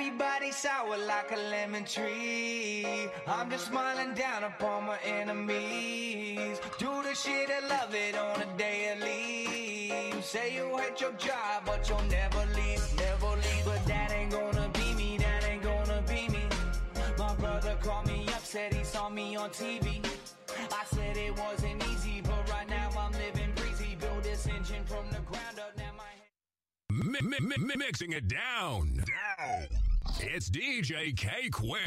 Everybody sour like a lemon tree. I'm just smiling down upon my enemies. Do the shit and love it on a daily. Say you hate your job, but you'll never leave, never leave. But that ain't gonna be me, that ain't gonna be me. My brother called me up, said he saw me on TV. I said it wasn't easy, but right now I'm living breezy. Build this engine from the ground up, now my mixing it down. It's DJ K-Quick.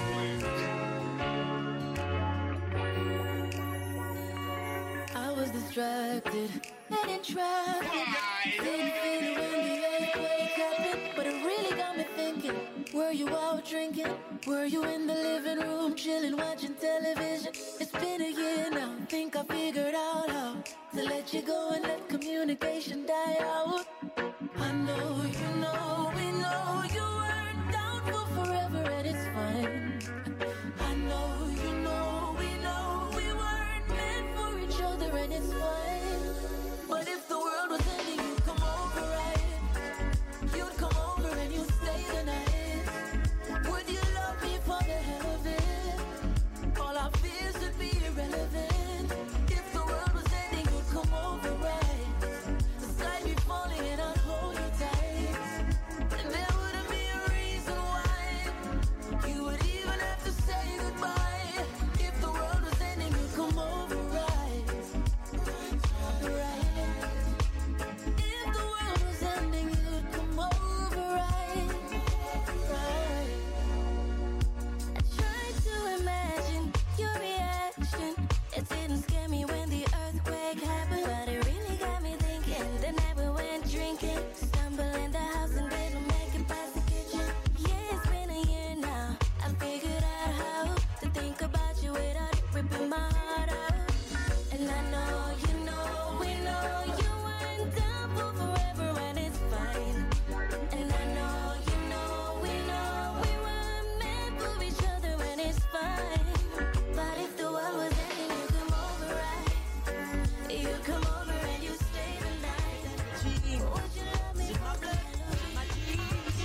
I was distracted and in traffic. Didn't feel it when the earthquake happened, but it really got me thinking. Were you out drinking? Were you in the living room chilling, watching television? It's been a year now. Think I figured out how to let you go and let communication die out. I know you know, we know you weren't down for forever and it's fine. I know you know, we know we weren't meant for each other and it's fine. But if the world was ending, you'd come over, right? You'd come over and you'd stay the night. Would you love me for the hell of it? All our fears would be irrelevant. If the world was ending, you'd come over, right? The sky be falling and I'd hold you tight. And there wouldn't be a reason why you would even have to say goodbye. If the world was ending, you'd come over, right? Right. If the world was ending, you'd come over, right? Right. I tried to imagine your reaction. It didn't scare me when the earthquake happened, but it really got me thinking. The night we went drinking, stumble in the house and didn't make it past the kitchen. Yeah, it's been a year now. I figured out how to think about you without it ripping my heart out. And I know you know, we know you weren't down for forever and it's fine. And I know you know, we weren't meant for each other and it's fine. But if the world was ending, you come over, right? You come over and you stay the night. Would you love me? My blood, my jeans,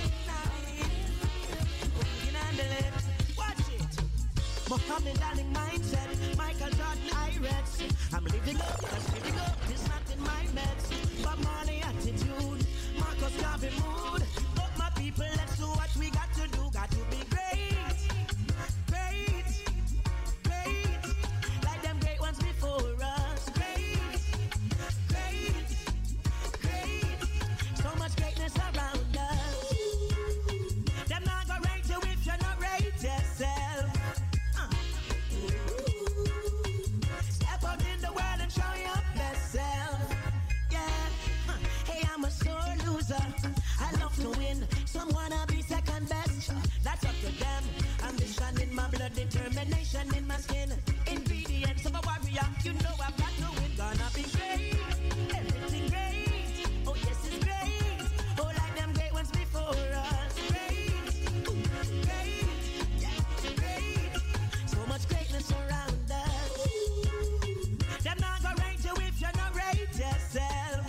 you handle it. Watch it. Muhammad Ali mindset, Michael Jordan Irex. I'm living up, it's not in my meds. But Marley attitude, Marcus Garvey mood. But my people, let's do what we got to do. Got to be great, great, great. Like them great ones before us. Great, great, great. So much greatness around us. Them not gonna rate you if you not rate yourself. Step out in the world and show your best self. Yeah. Hey, I'm a sore loser. I love to win. Some wanna be second best. That's up to them. Ambition in my blood, determination in my skin. Ingredients of a warrior. You know I've got to win. Gonna be great. Everything great. Oh yes, it's great. Oh, like them great ones before us. Great. Ooh, great. Yeah, great. So much greatness around us. Them not gonna rate you if you not rate yourself.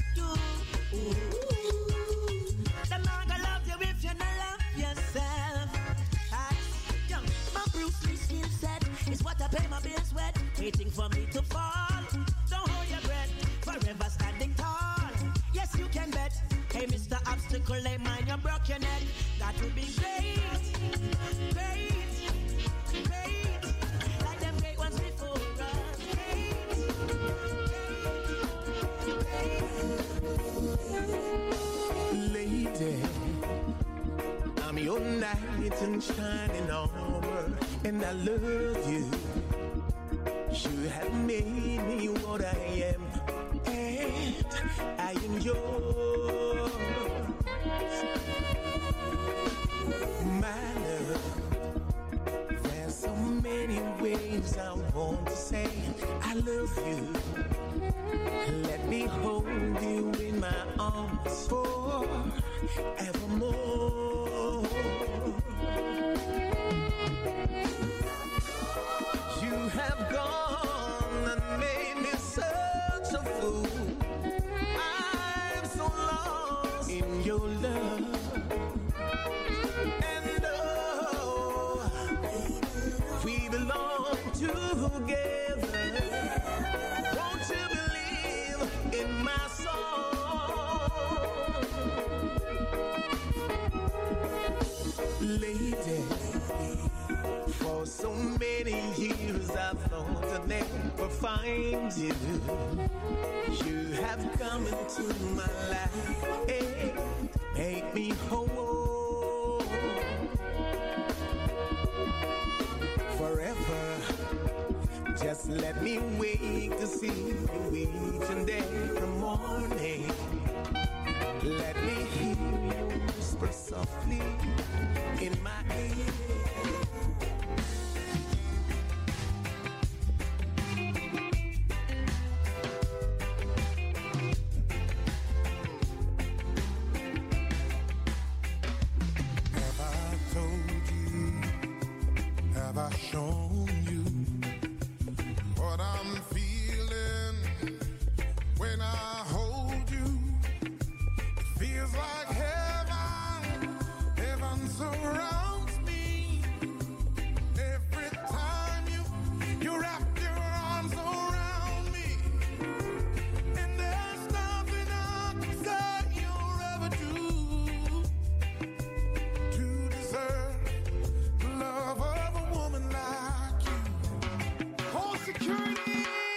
Them not gonna love you if you not love yourself. Young, my Bruce Lee skill set is what I pay my bills with. Waiting for me to fall. Don't hold your breath. Forever standing tall. Yes, you can bet. Hey, Mr. Obstacle, they mind you broke your neck. Got to be great, great, great. Like them great ones before us. Lady, I'm your knight in shining armor, and I love you. You have made me what I am, and I am yours. My love, there's so many ways I want to say I love you. Let me hold you in my arms forevermore. You have gone and made me such a fool. I'm so lost in your love. together. Won't you believe in my song? Lady, for so many years I thought I'd never find you. You have come into my life, hey, make me whole. Forever, just let me wait to see you each and every morning. Let me hear you whisper softly in my ear. Shown you what I'm feeling when I hold you. It feels like heaven, heaven surrounds me. Every time you wrap your arms around me, and there's nothing I can say you'll ever do to deserve the love of security.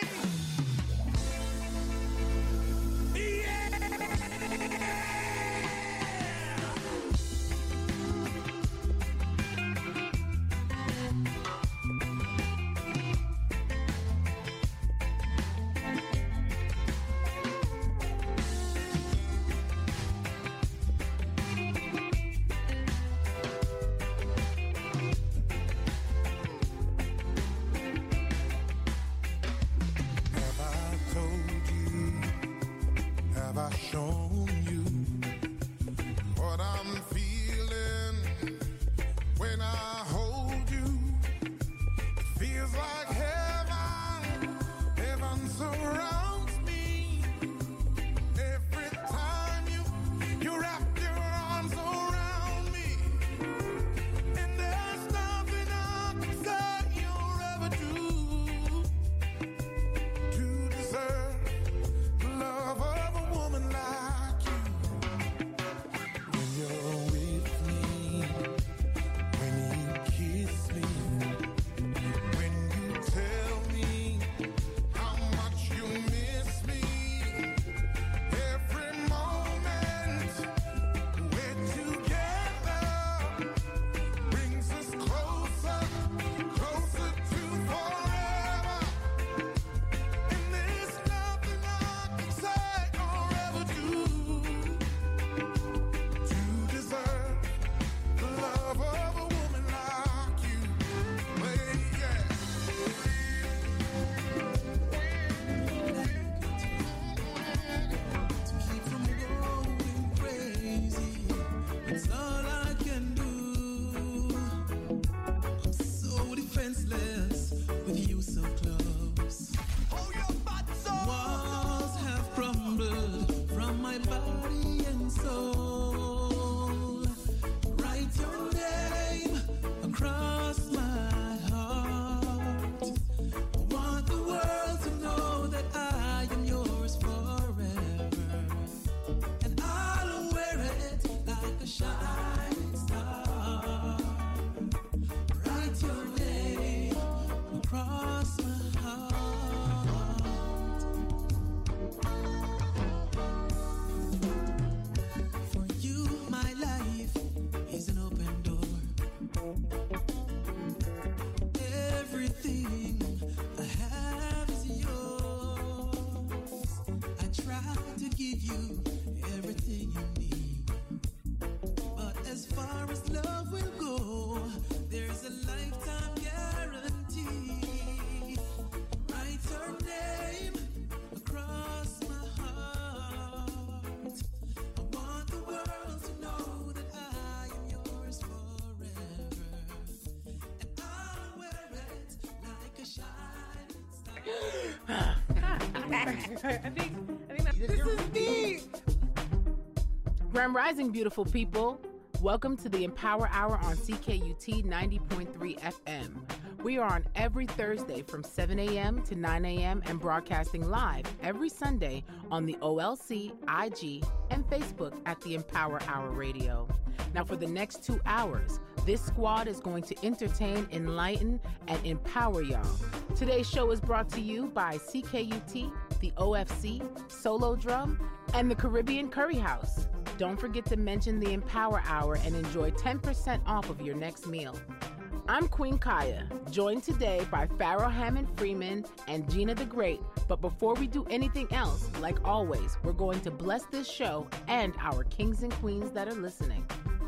Shown you what I'm feeling when I hold you. It feels like heaven, heaven surrounds me. Every time you wrap your arms around me, and there's nothing I can say you'll ever do to deserve the love of like you. When you're with me, when you kiss me, when you tell me how much you miss me, every moment we're together brings us closer, closer to forever. And there's nothing I can say or ever do to deserve the love of a woman like you. Yeah. To keep from going crazy, it's all I can do. I'm so defenseless with you so close. Hold your butt so walls have crumbled from my body and soul. Write your name across my heart. I want the world to know that I am yours forever, and I'll wear it like a shining star. Write your name across my heart. For you, my life is an open door. Everything I have is yours. I try to give you everything you need, but as far as love will go, there's a lifetime guarantee. Write your name across my heart. I want the world to know that I am yours forever, and I'll wear it like a shining star. I think this is deep. Grand Rising, beautiful people. Welcome to the Empower Hour on CKUT 90.3 FM, We are on every Thursday from 7 a.m. to 9 a.m. and broadcasting live every Sunday on the OLC, IG, and Facebook at the Empower Hour Radio. Now, for the next 2 hours, this squad is going to entertain, enlighten, and empower y'all. Today's show is brought to you by CKUT, the OFC, Solo Drum, and the Caribbean Curry House. Don't forget to mention the Empower Hour and enjoy 10% off of your next meal. I'm Queen Kaya, joined today by Pharaoh Hammond Freeman and Gina the Great. But before we do anything else, like always, we're going to bless this show and our kings and queens that are listening.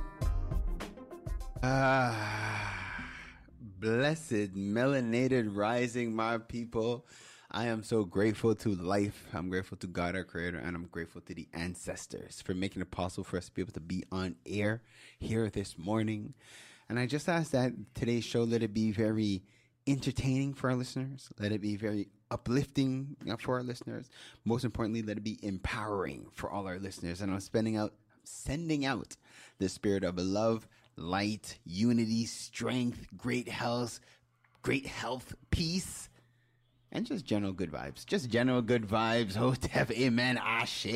Blessed melanated rising, my people. I am so grateful to life. I'm grateful to God, our creator, and I'm grateful to the ancestors for making it possible for us to be able to be on air here this morning. And I just ask that today's show, let it be very entertaining for our listeners. Let it be very uplifting for our listeners. Most importantly, let it be empowering for all our listeners. And I'm sending out the spirit of love, light, unity, strength, great health, peace, and just general good vibes. Just general good vibes. Hotep, amen, ashe.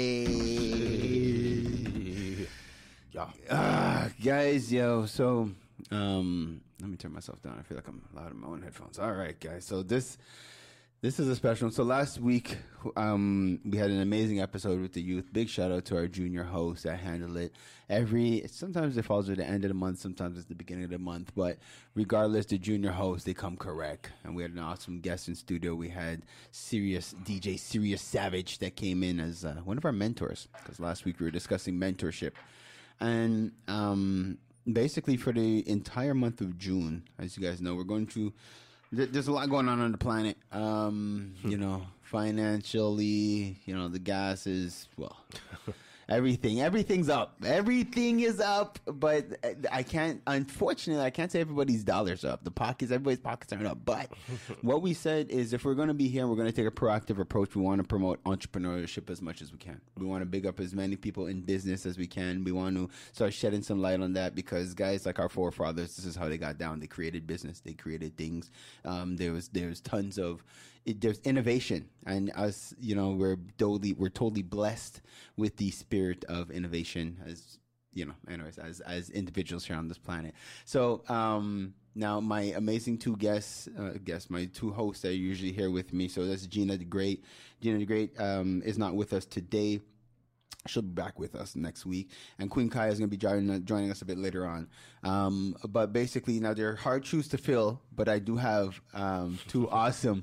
Guys, so let me turn myself down. I feel like I'm loud in my own headphones. All right, guys. So this is a special one. So last week, we had an amazing episode with the youth. Big shout out to our junior host that handled it. Sometimes it falls at the end of the month, sometimes it's the beginning of the month, but regardless, the junior hosts, they come correct. And we had an awesome guest in studio. We had DJ Sirius Savage that came in as one of our mentors, because last week we were discussing mentorship. And basically for the entire month of June, as you guys know, we're going to... There's a lot going on the planet, financially, the gas is, everything's up. Everything is up, but unfortunately, I can't say everybody's dollars up. Everybody's pockets aren't up. But what we said is if we're going to be here, we're going to take a proactive approach. We want to promote entrepreneurship as much as we can. We want to big up as many people in business as we can. We want to start shedding some light on that because guys like our forefathers, this is how they got down. They created business. They created things. There's tons of... There's innovation, and us, we're totally blessed with the spirit of innovation as as individuals here on this planet. So now my amazing two guests, my two hosts that are usually here with me. So that's Gina the Great. Gina the Great is not with us today. She'll be back with us next week. And Queen Kaya is going to be joining us a bit later on. But basically, now they're hard shoes to fill, but I do have two awesome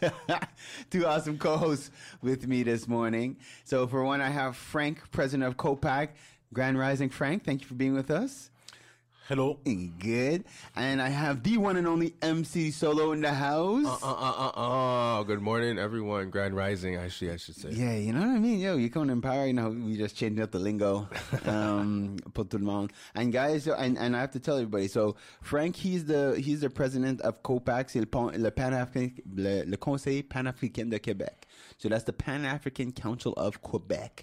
co-hosts with me this morning. So for one, I have Frank, president of COPAC. Grand Rising Frank, thank you for being with us. Hello. Good. And I have the one and only MC Solo in the house. Good morning, everyone. Grand Rising, actually, I should say. Yeah, you know what I mean? Yo, you come to Empower, we just changed up the lingo. Put tout le monde. And guys, and I have to tell everybody, so Frank, he's the president of COPAC, c'est le Conseil Pan-Africain de Québec. So that's the Pan-African Council of Quebec.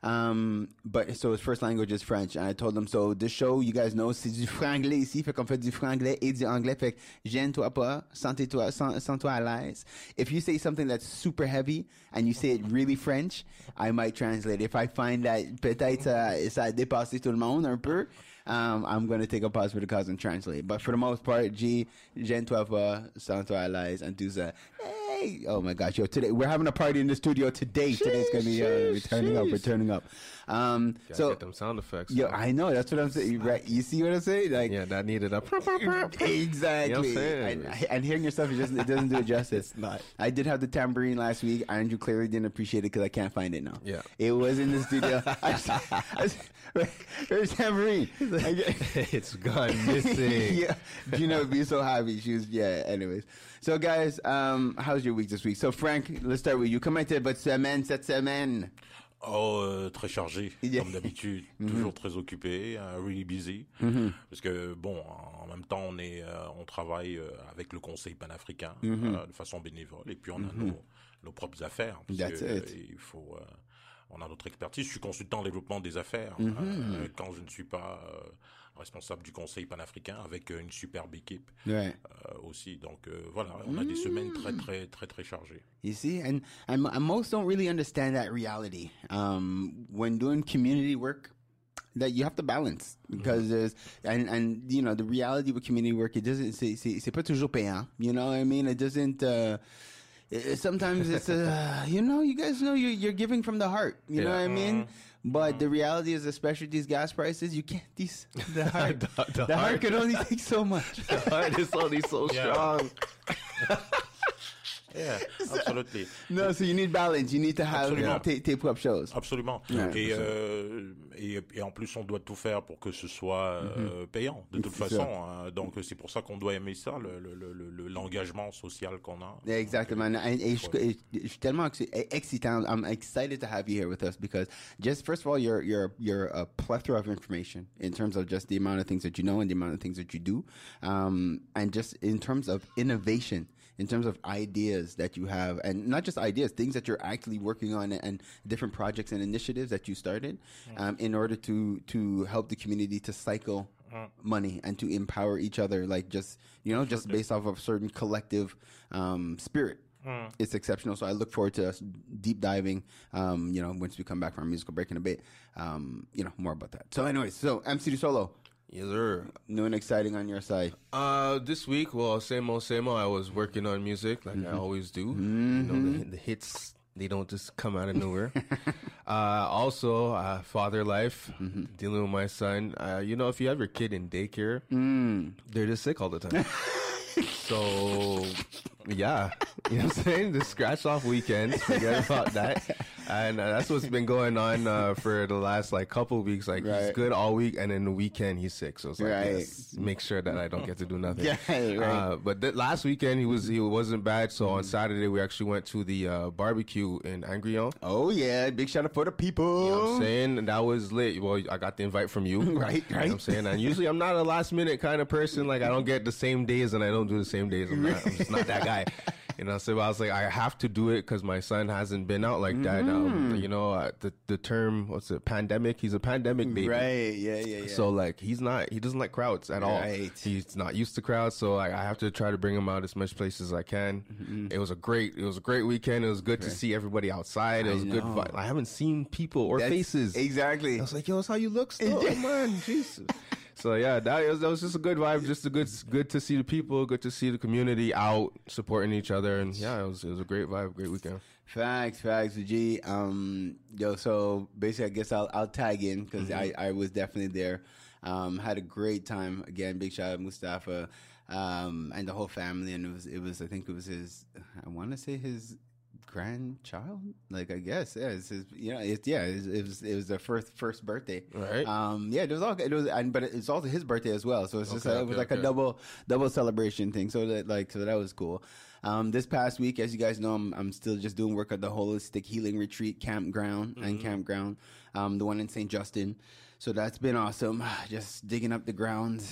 But so his first language is French. And I told him, so this show, you guys know, c'est du franglais ici. Fait qu'on fait du franglais et du anglais. Fait que gêne-toi pas, sens-toi à l'aise. If you say something that's super heavy and you say it really French, I might translate. If I find that peut-être ça a dépassé tout le monde un peu, I'm going to take a pause for the cause and translate. But for the most part, gêne-toi pas, sens-toi à l'aise, and do ça. Hey, oh my gosh, yo! Today we're having a party in the studio today. Today's gonna be we're turning up. So get them sound effects. Yo, I know that's what I'm saying. Right? You see what I'm saying? Like, yeah, that needed up. Exactly. You know and hearing your stuff, it doesn't do it justice. It's not. I did have the tambourine last week. Andrew clearly didn't appreciate it because I can't find it now. Yeah, it was in the studio. Where's tambourine? It's gone missing. Yeah, Gina would be so happy. She was anyways. So guys, how's your week this week? So Frank, let's start with you. Comment était votre semaine cette semaine? Très chargé, comme d'habitude, toujours très occupé, really busy. Parce que bon, en même temps, on travaille avec le Conseil panafricain de façon bénévole, et puis on a nos propres affaires. Parce que, il faut on a notre expertise. Je suis consultant en développement des affaires quand je ne suis pas responsable du Conseil panafricain avec une superbe équipe aussi. Donc voilà, on a des semaines très très très très chargées. You see, and most don't really understand that reality. When doing community work, that you have to balance because there's and you know the reality with community work, it doesn't c'est pas toujours payant. You know what I mean? It doesn't. Sometimes it's you know, you guys know you're giving from the heart. You know what I mean? But the reality is, especially these gas prices, you can't. The heart, the heart can only take so much. The heart is only so strong. Yeah, absolutely. No, so you need balance. You need to have tape up shows. Absolument. Et en plus, on doit tout faire pour que ce soit payant, de toute façon. Donc, c'est pour ça qu'on doit aimer ça, l'engagement social qu'on a. Exactement. Et je suis tellement excitant. I'm excited to have you here with us because just, first of all, you're a plethora of information in terms of just the amount of things that you know and the amount of things that you do. And just in terms of innovation, in terms of ideas that you have, and not just ideas, things that you're actually working on and different projects and initiatives that you started in order to help the community to cycle money and to empower each other, like just, you know, just based off of a certain collective spirit. It's exceptional. So I look forward to us deep diving, you know, once we come back from our musical break in a bit, you know, more about that. So anyways, so MC Solo. Yes, sir. New and exciting on your side. This week, well, same old. I was working on music like I always do. You know, the hits, they don't just come out of nowhere. Also, father life, dealing with my son. You know, if you have your kid in daycare, they're just sick all the time. So, yeah, you know what I'm saying? Just scratch off weekends, forget about that. And that's what's been going on for the last like couple of weeks. Like he's good all week, and then the weekend he's sick. So it's like yes, make sure that I don't get to do nothing. But last weekend he wasn't bad. So on Saturday we actually went to the barbecue in Angrillon. Oh yeah, big shout out for the people. You know what I'm saying? And that was lit. Well, I got the invite from you. Right. You know what I'm saying? And usually I'm not a last minute kind of person. Like I don't get the same days and I don't do the same days. I'm just not that guy. You know, so I was like, I have to do it because my son hasn't been out like that. You know, the term, what's it, pandemic? He's a pandemic baby. Right, yeah. So, like, he doesn't like crowds at all. He's not used to crowds, so like, I have to try to bring him out as much places as I can. It was a great weekend. It was good to see everybody outside. It was good vibe. I haven't seen people or faces. Exactly. I was like, yo, that's how you look still. Oh, man, Jesus. So yeah, that was just a good vibe. Just good to see the people, good to see the community out supporting each other, and yeah, it was a great vibe, great weekend. Facts, G. Yo, so basically, I guess I'll tag in because I was definitely there. Had a great time. Again, big shout out Mustafa and the whole family, and it was I think it was his. I want to say his grandchild, like I guess, it's his, you know, it was their first birthday, right? But it's also his birthday as well, so it's just it was like a double celebration thing. So that was cool. This past week, as you guys know, I'm still just doing work at the Holistic Healing Retreat Campground, the one in St. Justin. So that's been awesome. Just digging up the grounds.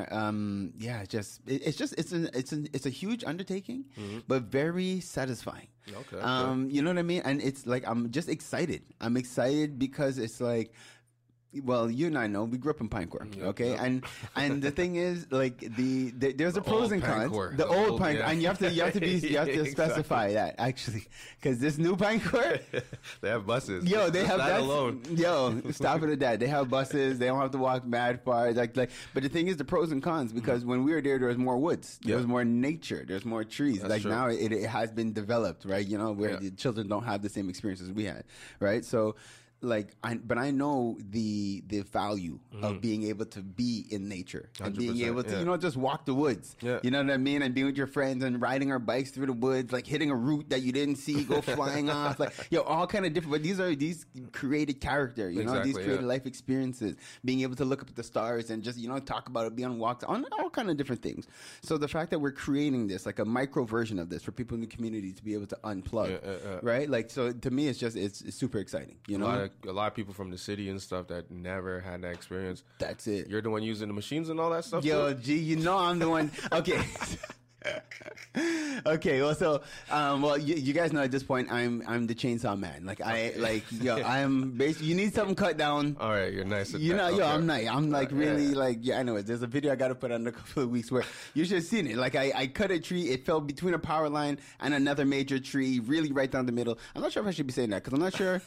It's a huge undertaking, but very satisfying. Okay. You know what I mean? And it's like, I'm just excited. I'm excited because it's like, well, you and I know we grew up in Pine Court, okay? Yeah. And the thing is, like there's the pros and cons. The old Pine Court, and you have to specify that actually, because this new Pine Court, they have buses. Yo, they have that alone. Yo, stop it at that. They have buses. They don't have to walk mad far. Like. But the thing is, the pros and cons, because when we were there was more woods, there was more nature, there's more trees. That's true. Now it has been developed, right? You know, where the children don't have the same experiences we had, right? So. But I know the value of being able to be in nature and being able to, you know, just walk the woods. Yeah. You know what I mean? And being with your friends and riding our bikes through the woods, like hitting a root that you didn't see go flying off. Like, all kind of different. But these created character, you know, these created life experiences. Being able to look up at the stars and just, you know, talk about it, be on walks, on all kind of different things. So the fact that we're creating this, like a micro version of this for people in the community to be able to unplug, right? Like, so to me, it's super exciting, you know? A lot of people from the city and stuff that never had that experience. That's it. You're the one using the machines and all that stuff? Yo, G, you know I'm the one. Okay. Okay, well, so, you guys know at this point, I'm the chainsaw man. Like, I'm basically, you need something cut down. All right, you're nice. You know, I'm nice. I'm like really anyways, there's a video I got to put on in a couple of weeks where you should have seen it. Like, I cut a tree, it fell between a power line and another major tree, really right down the middle. I'm not sure if I should be saying that because I'm not sure.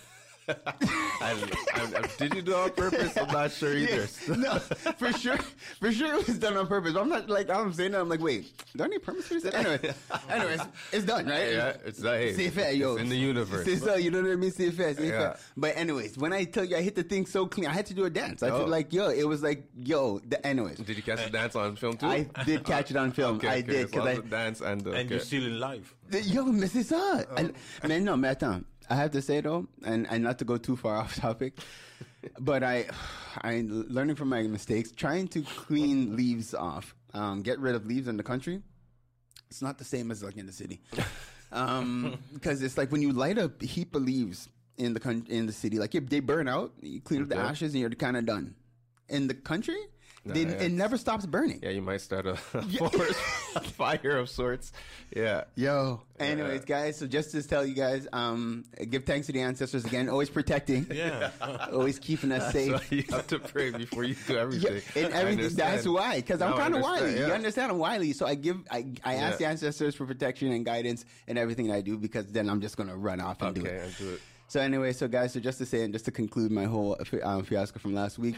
Did you do it on purpose? I'm not sure either. Yeah, no, for sure it was done on purpose. But I'm not like I'm saying that. I'm like, wait, do I need permits for this? Anyways, it's done, right? Yeah, it's done. Hey, yo, it's in the universe. So you know what I mean? See it yeah. But anyways, when I tell you I hit the thing so clean, I had to do a dance. I feel like it was like anyways. Did you catch the dance on film too? I did catch it on film. Okay, I did because I dance and you're still in live. Yo, mais c'est ça. Man, no, mais attends. I have to say though, and not to go too far off topic, but I learning from my mistakes, trying to clean leaves off, get rid of leaves in the country. It's not the same as like in the city, because it's like when you light a heap of leaves in the city, like if they burn out, you clean up the ashes and you're kind of done. In the country, it never stops burning. Yeah, you might start a forest fire of sorts. Yeah. Yo. Anyways, guys, so just to tell you guys, give thanks to the ancestors again. Always protecting. Yeah. Always keeping us safe. So you have to pray before you do everything. Yeah, and everything. That's why. Because I'm kind of wily. Yeah. You understand? I'm wily. So I ask the ancestors for protection and guidance and everything that I do because then I'm just going to run off and do it. Okay, and do it. So anyway, guys, so just to say and just to conclude my whole fiasco from last week,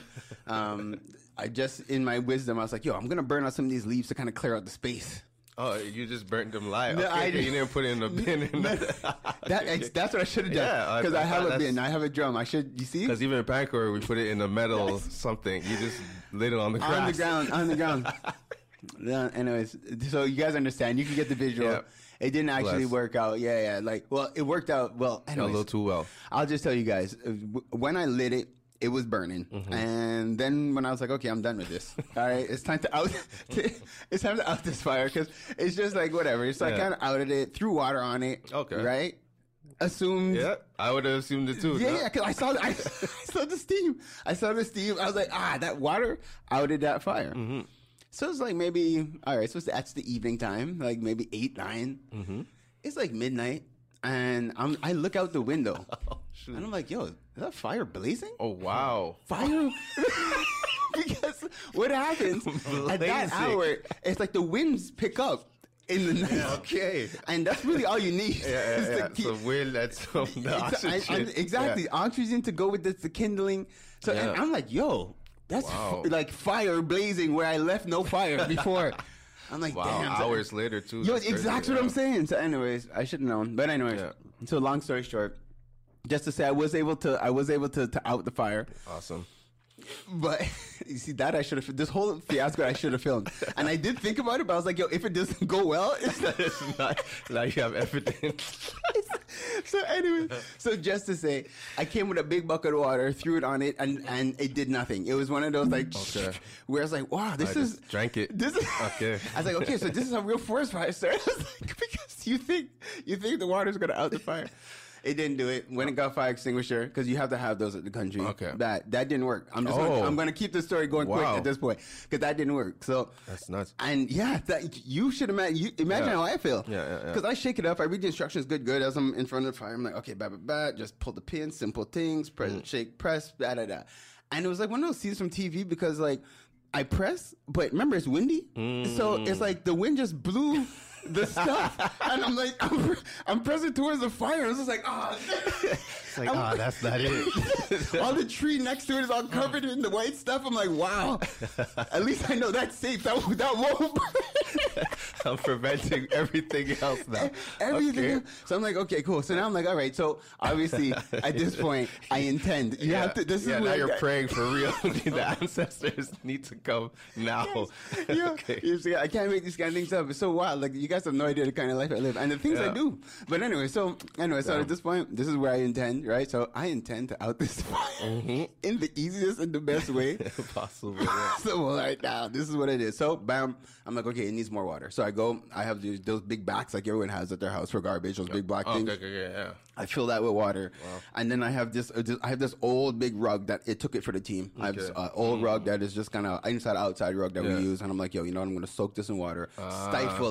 I just, in my wisdom, I was like, yo, I'm going to burn out some of these leaves to kind of clear out the space. Oh, you just burnt them live. No, okay, you didn't put it in a bin. That's what I should have done. Because I have a bin. I have a drum. I should, you see? Because even in Pancor, we put it in a metal something. You just lit it on the grass. On the ground. Yeah, anyways, so you guys understand. You can get the visual. Yeah. It didn't actually work out. Yeah. It worked out. Well, anyways, a little too well. I'll just tell you guys. When I lit it, it was burning. Mm-hmm. And then when I was like, okay, I'm done with this. All right, it's time to out this fire because it's just like whatever. So I kind of outed it, threw water on it. Okay. Right? Assumed. Yeah, I would have assumed it too. Yeah, because I saw the steam. I was like, that water outed that fire. Mm-hmm. So it's like maybe, all right, so that's the evening time, like maybe 8, 9. Mm-hmm. It's like midnight, and I look out the window, and I'm like, yo, is that fire blazing? Oh, wow. Fire? Because what happens at that hour, it's like the winds pick up in the night. Yeah, okay. And that's really all you need. Yeah. So wind, that's the oxygen. Exactly. Oxygen to go with the kindling. So and I'm like, yo. That's like fire blazing where I left no fire before. I'm like, damn. Hours later, too. Yo, exactly what I'm saying. So anyways, I should have known. But anyways, so long story short, just to say I was able to out the fire. Awesome. But you see that I should have, this whole fiasco I should have filmed. And I did think about it, but I was like, yo, if it doesn't go well, it's not like you have evidence. So anyway, so just to say, I came with a big bucket of water, threw it on it, and it did nothing. It was one of those like, where I was like, wow, this is. Just drank it. This is, okay. I was like, okay, so this is a real forest fire, sir. I was like, because you think the water's going to out the fire. It didn't do it. When it got fire extinguisher, because you have to have those at the country. Okay. That didn't work. I'm going to keep the story going quick at this point because that didn't work. So that's nuts. And you should imagine. Imagine how I feel. Yeah. Because I shake it up. I read the instructions good as I'm in front of the fire. I'm like, okay, just pull the pin, simple things, press, shake, press, And it was like one of those scenes from TV because like I press, but remember it's windy, so it's like the wind just blew the stuff, and I'm like, I'm pressing towards the fire. And it's just like, it's like, that's not it. All the tree next to it is all covered in the white stuff. I'm like, wow. At least I know that's safe. That won't. I'm preventing everything else now. Everything. Okay. So I'm like, okay, cool. So now I'm like, all right. So obviously, at this point, I intend. You have to. This is now you're praying for real. The ancestors need to come now. Yes. Okay. I can't make these kind of things up. It's so wild. Like you guys have no idea the kind of life I live and the things I do. But anyway, so at this point, this is where I intend, right? So I intend to out this fire in the easiest and the best way possible. Yeah. So right now, this is what it is. So bam, I'm like, okay, it needs more water. So I have those big backs like everyone has at their house for garbage, those big black things. Okay, yeah. I fill that with water. Wow. And then I have this old big rug that it took it for the team. I have this old rug that is just kind of inside outside rug that we use. And I'm like, yo, you know what? I'm going to soak this in water, stifle it.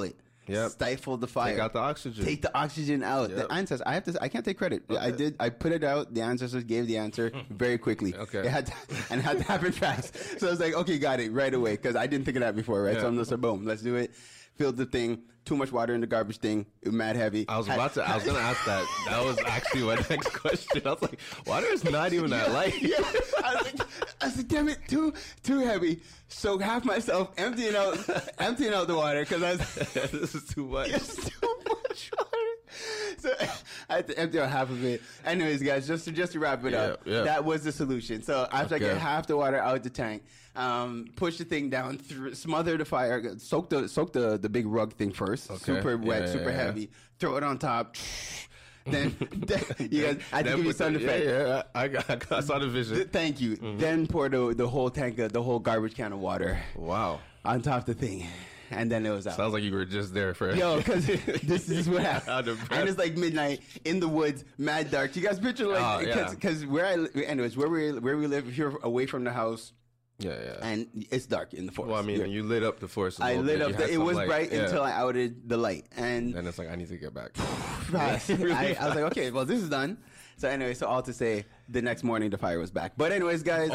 stifle the fire. Take out the oxygen. Take the oxygen out. Yep. The ancestors. I can't take credit. Okay. I put it out. The ancestors gave the answer very quickly. Okay. It had to happen fast. So I was like, okay, got it right away because I didn't think of that before, right? Yeah. So I'm just like, boom, let's do it. Filled the thing. Too much water in the garbage thing. It was mad heavy. I was going to ask that. That was actually my next question. I was like, water is not even that light. Yeah. I was like, damn it, too heavy. So half myself emptying out the water because I was This is too much. it's too much water. So I had to empty out half of it. Anyways, guys, just to wrap it up, that was the solution. So after I get half the water out the tank, push the thing down, smother the fire, soak the big rug thing first, super wet, super heavy, throw it on top. Then you guys, I had to give you sound effect. Yeah, I saw the vision. Thank you. Then pour the whole tank, the whole garbage can of water. Wow. On top of the thing. And then it was out. Sounds like you were just there for it. Yo, because this is what happened. And it's like midnight in the woods, mad dark. You guys picture because where we live, if you're away from the house. Yeah. And it's dark in the forest. Well, I mean, you lit up the forest. I lit up. It was bright until I outed the light, and then it's like I need to get back. I was like, okay, well, this is done. So anyway, so all to say, the next morning the fire was back. But anyways, guys,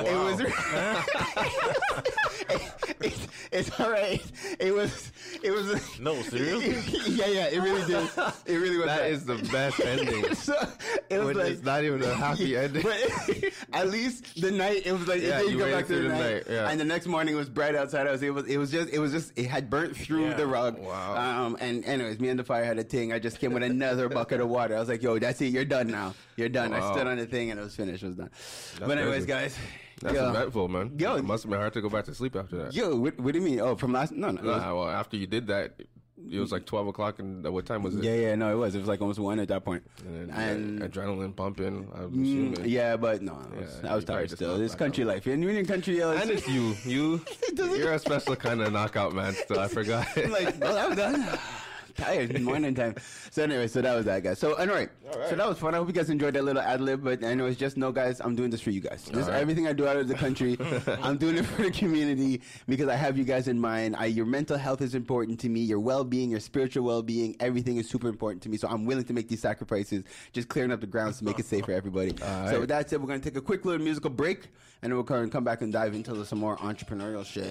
it's all right. It was. No, seriously? Yeah, it really did. It really was. That is the best ending. So it was like, it's not even a happy ending. But at least the night, it was like it didn't go back to the night. Yeah. And the next morning it was bright outside. It had burnt through the rug. Wow. And anyways, me and the fire had a thing. I just came with another bucket of water. I was like, yo, that's it. You're done now. You're done. Wow. I stood on the thing and it was finished. It was done. That's but anyways, crazy. guys. That's eventful, man. Yo, it must have been hard to go back to sleep after that. Yo, what do you mean? Oh, from last? No. Well, after you did that, it was like 12 o'clock, and what time was it? Yeah, no, it was. It was like almost 1 at that point. And adrenaline pumping, I'm assuming. Yeah, but no, I was tired still. It's country life. And when you're in country, and it's you're a special kind of knockout man still. I forgot. I'm like, well, I'm done. Tired, morning time. So anyway, so that was that, guys. So anyway, so that was fun. I hope you guys enjoyed that little ad lib. But anyways, just know, guys, I'm doing this for you guys. This everything I do out of the country. I'm doing it for the community because I have you guys in mind. Your mental health is important to me. Your well-being, your spiritual well-being, everything is super important to me. So I'm willing to make these sacrifices, just clearing up the grounds to make it safe for everybody. So with that said, we're going to take a quick little musical break, and then we'll come back and dive into some more entrepreneurial shit.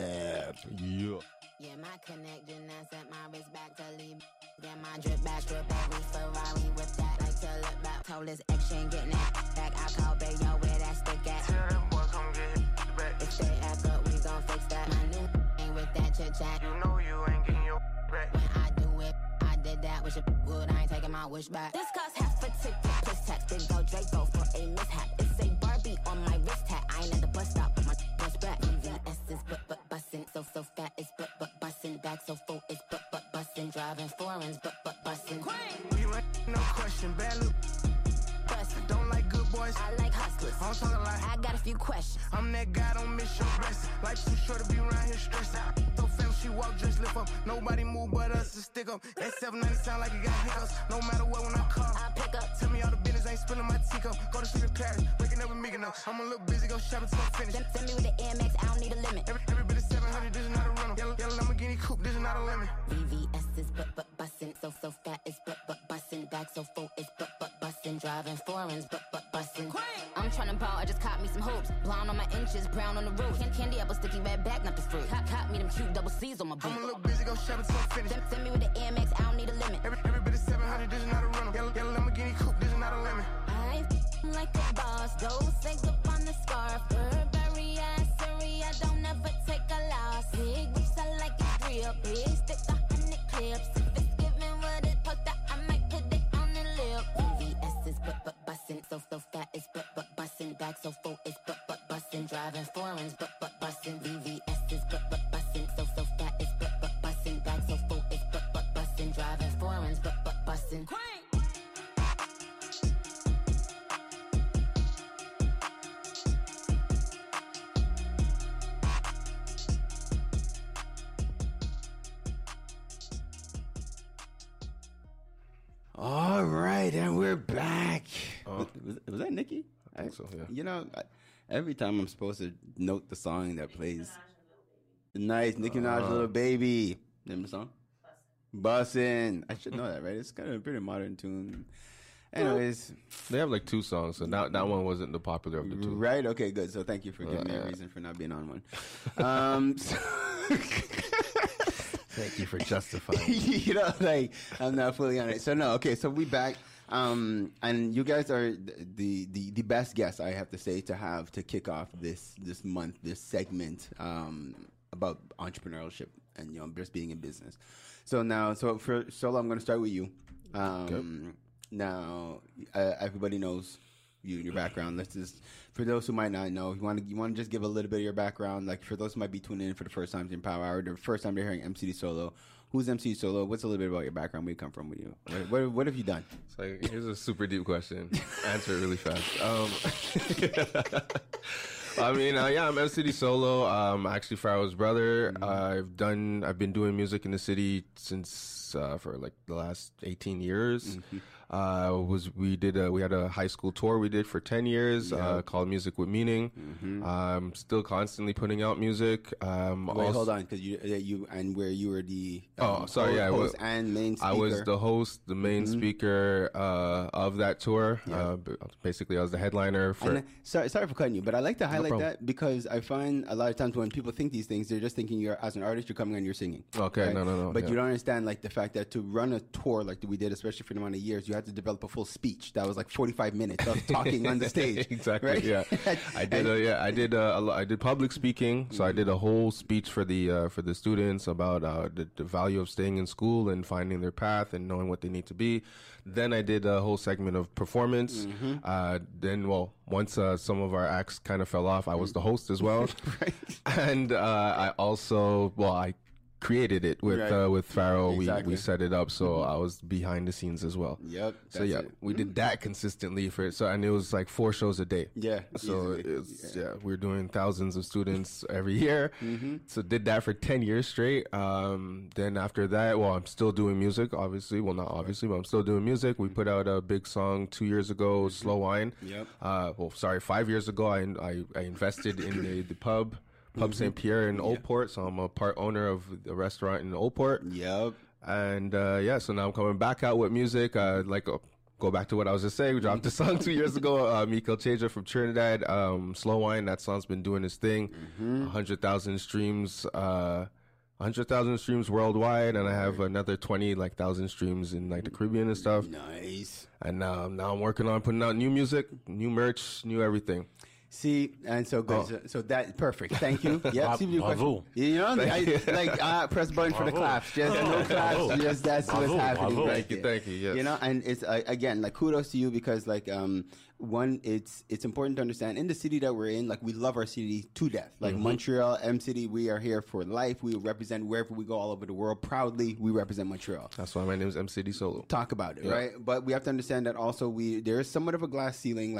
Yeah, my connection, I set my wrist back to leave. Get my drip back, every Ferrari with that. Like tell it back, told this action, getting that back. I call Bay, yo, where that stick at? Tell them boys come get it back. If they act up, we gon' fix that. My new ain't with that chit chat. You know you ain't getting your back. When I do it, I did that with your good. I ain't taking my wish back. This cost half a ticket, plus tax. Big go Draco for a mishap. It's a Barbie on my wrist hat. I ain't at the bus stop, my bus back. VVS is but bussin', so fat is but bussin'. Back so full is but bussin'. Driving foreigns but bussin'. You ain't no question, bad look. Bussin'. Don't like good boys. I like hustlers. I'm talking like I got a few questions. I'm that guy, don't miss your blessing. Life too short to be around here stressed out. So fam, she walk, just lift up. Nobody move but us to stick up. That 790 sound like it got hiccups. No matter what, when I call, I pick up. Tell me all the business, ain't spilling my teacup. Go to sleep in Paris, waking up with me, no. I'm a little busy, go shopping till I'm finished. Send me with the AMX, I don't need a limit. Every bit of 700, this is not a rental. Yellow Lamborghini coupe, this is not a lemon. VVS is but bussin', so fat is but bussin'. Back so full is but bussin'. Driving foreigns but bussin'. I'm tryna ball, I just caught me some hoops. Blonde on my inches, brown on the roof. Candy apple sticky red back, not the fruit. Caught me them cute double C's on my boot. I'm a little busy, go shopping till I'm finished. Send me with the AMX, I don't need a limit. Every bit of 700, this is not a rental. Yellow Lamborghini coupe, this is not a lemon. I like a boss, those things up on the scarf. Burberry, Surrey, I don't ever take a loss. Big whips, I like a grill. Big stick, 100 clips. If it's giving what it post that, I might put it on the lip. VVS is but bussin', so fat is but bussin'. Back so full is but bussin'. Driving foreigns but bussin'. VVS is but bussin', so fat is but bussin'. Back so full is but bussin'. Driving foreigns but bussin'. All right, and we're back. Was that Nikki? I think so, yeah. You know, every time I'm supposed to note the song that plays. Nice, Nicki Minaj, Little Baby. Name the song? Bussin'. I should know that, right? It's kind of a pretty modern tune. Anyways, they have like 2 songs, so that one wasn't the popular of the 2. Right? Okay, good. So thank you for giving me a reason for not being on one. Thank you for justifying. You know, like I'm not fully on it. So no, okay. So we back, and you guys are the best guests I have to say to have to kick off this month, this segment about entrepreneurship and just being in business. So now, for Solo, I'm going to start with you. Now, everybody knows you and your background. Let's just, for those who might not know, you want to just give a little bit of your background. Like for those who might be tuning in for the first time in Power Hour, the first time they're hearing MCD Solo. Who's MCD Solo? What's a little bit about your background? Where you come from? With you? What have you done? It's like, here's a super deep question. Answer it really fast. I mean, I'm MCD Solo. Actually Pharaoh's brother. I've been doing music in the city since for like the last 18 years. We had a high school tour we did for 10 years called Music with Meaning. Still constantly putting out music. Wait, hold on, because you and where you were the host and main speaker. I was the host, the main speaker of that tour. Basically, I was the headliner. Sorry for cutting you, but I like to highlight that because I find a lot of times when people think these things, they're just thinking you're as an artist, you're coming and you're singing. Okay, right? No. But you don't understand like the fact that to run a tour like we did, especially for the amount of years, you had to develop a full speech that was like 45 minutes of talking on the stage. Exactly. Right? Yeah, I did public speaking. So I did a whole speech for the students about the value of staying in school and finding their path and knowing what they need to be. Then I did a whole segment of performance. Once some of our acts kind of fell off, I was the host as well. Right. And I also, I created it with Pharaoh. Exactly. We set it up, so I was behind the scenes as well. Yep. So we did that consistently and it was like 4 shows a day. Yeah. So we're doing thousands of students every year. So did that for 10 years straight. Then after that, I'm still doing music, obviously. Well, not obviously, but I'm still doing music. We put out a big song 2 years ago, Slow Wine. Yep. 5 years ago, I invested in the pub St. Pierre in Old Port, so I'm a part owner of the restaurant in Old Port. Yep. And so now I'm coming back out with music. Go back to what I was just saying. We dropped a song 2 years ago. Mikel Cheja from Trinidad, Slow Wine. That song's been doing its thing. 100,000 streams. 100,000 streams worldwide, and I have another 20,000 streams in the Caribbean and stuff. Nice. And now I'm working on putting out new music, new merch, new everything. See, and so good. So that perfect. Thank you. Yeah, bravo. You know, press button for the claps. Just no claps. Just that's what's happening. Bravo. Thank you. Yes. You know, and it's again kudos to you because one, it's important to understand in the city that we're in, we love our city to death. Montreal, M City, we are here for life. We represent wherever we go all over the world. Proudly, we represent Montreal. That's why my name is MCD Solo. Talk about it, right? But we have to understand that also there is somewhat of a glass ceiling.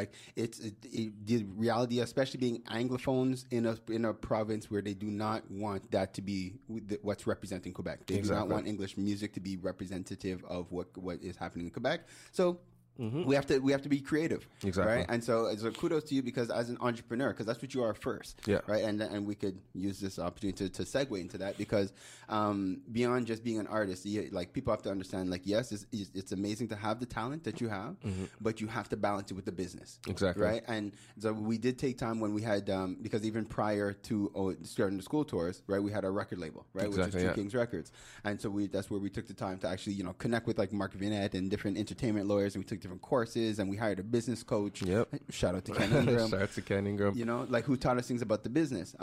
The reality, especially being Anglophones in a province where they do not want that to be what's representing Quebec. They do not want English music to be representative of what is happening in Quebec. So we have to be creative, right? And so kudos to you because as an entrepreneur, because that's what you are first, right? And we could use this opportunity to segue into that because beyond just being an artist, people have to understand yes, it's amazing to have the talent that you have, but you have to balance it with the business, right? And so we did take time when we had because even prior to starting the school tours, right, we had our record label, right, which is Two Kings Records, and so that's where we took the time to actually connect with Mark Vinette and different entertainment lawyers, and we took different courses, and we hired a business coach. Yep. Shout out to Ken Ingram. Shout out to Ken Ingram. Who taught us things about the business.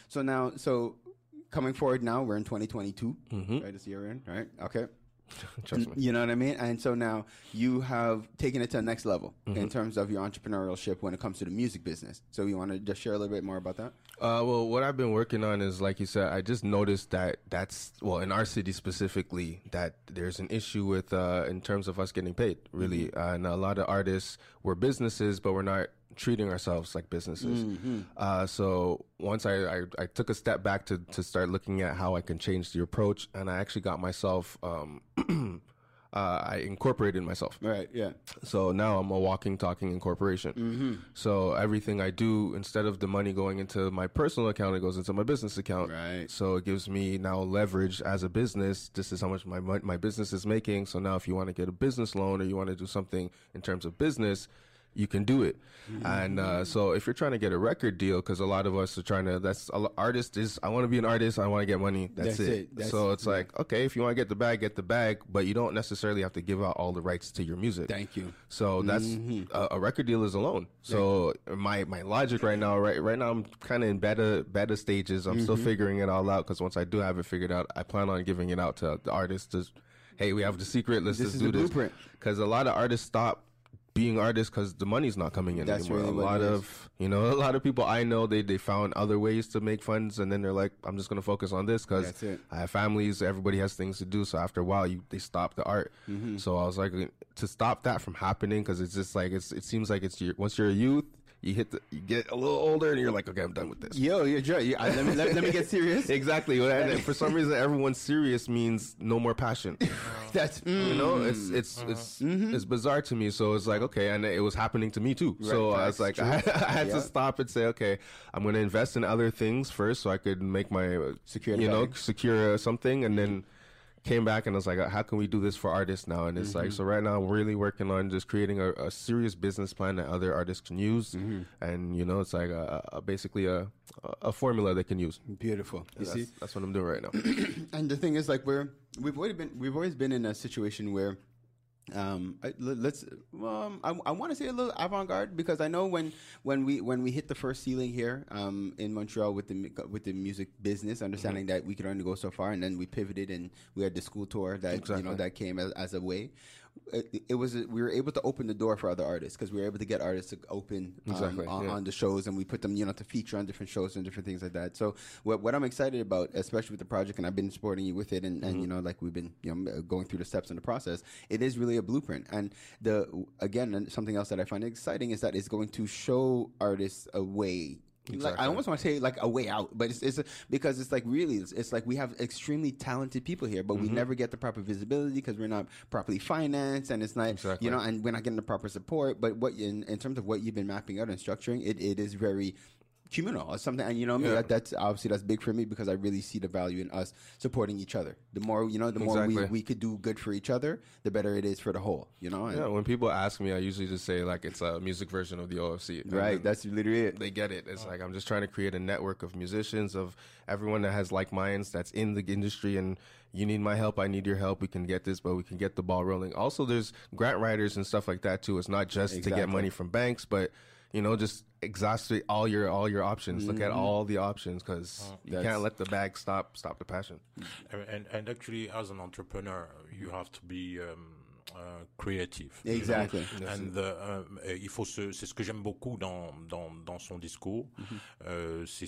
So coming forward now, we're in 2022. Right, this year we're in, right? Okay. Trust me. You know what I mean? And so now you have taken it to the next level in terms of your entrepreneurship when it comes to the music business. So you want to just share a little bit more about that? What I've been working on is, like you said, I just noticed that's in our city specifically, that there's an issue with in terms of us getting paid, really. And a lot of artists, we're businesses, but we're not treating ourselves like businesses. So once I took a step back to start looking at how I can change the approach, and I actually got myself I incorporated myself. Right, yeah. So now I'm a walking, talking incorporation. Mm-hmm. So everything I do, instead of the money going into my personal account, it goes into my business account. Right. So it gives me now leverage as a business. This is how much my business is making. So now if you want to get a business loan or you want to do something in terms of business, you can do it. Mm-hmm. And so if you're trying to get a record deal, because a lot of us are trying to, I want to be an artist, I want to get money, that's it. So it's like, okay, if you want to get the bag, but you don't necessarily have to give out all the rights to your music. Thank you. So that's a record deal is a loan. So my logic right now I'm kind of in beta stages. I'm still figuring it all out, because once I do have it figured out, I plan on giving it out to the artists to, hey, we have the secret, let's just do this. Because a lot of artists stop being artists because the money's not coming in anymore. Really a lot of people I know, they found other ways to make funds, and then they're like, I'm just going to focus on this because I have families, everybody has things to do. So after a while, they stop the art. So I was like, to stop that from happening, because it's just like, it seems like once you're a youth, you get a little older and you're like, okay, I'm done with this. Yo, you're Joe. Let me get serious. Exactly. And for some reason, everyone's serious means no more passion. That's it's bizarre to me. So it's like, okay, and it was happening to me too. Right, so I was like, I had to stop and say, okay, I'm going to invest in other things first so I could make my secure something, and then came back and I was like, how can we do this for artists now? And it's like, so right now I'm really working on just creating a serious business plan that other artists can use. And, it's like basically a formula they can use. Beautiful. That's what I'm doing right now. And the thing is, like, we've always been in a situation where I want to say a little avant-garde, because I know when we hit the first ceiling here in Montreal with the music business, understanding that we could only go so far, and then we pivoted and we had the school tour that that came as a way. We were able to open the door for other artists, because we were able to get artists to open on the shows, and we put them to feature on different shows and different things like that. So what I'm excited about, especially with the project, and I've been supporting you with it, and like we've been going through the steps in the process, it is really a blueprint. And something else that I find exciting is that it's going to show artists a way. Exactly. Like, I almost want to say like a way out, but it's because it's like really it's like we have extremely talented people here, but we never get the proper visibility because we're not properly financed, and it's not and we're not getting the proper support. But what in terms of what you've been mapping out and structuring, it is very communal or something, and that's obviously that's big for me, because I really see the value in us supporting each other. The more more we could do good for each other, the better it is for the whole. When people ask me, I usually just say like it's a music version of the OFC. Right, that's literally it. They get it. It's like I'm just trying to create a network of musicians, of everyone that has like minds that's in the industry, and you need my help, I need your help. We can get this, but we can get the ball rolling. Also, there's grant writers and stuff like that too. It's not just to get money from banks, but just exhaust all your options. Look at all the options, because you can't let the bag stop the passion. And actually, as an entrepreneur, you have to be creative. Exactly. And c'est ce que j'aime beaucoup dans son discours, c'est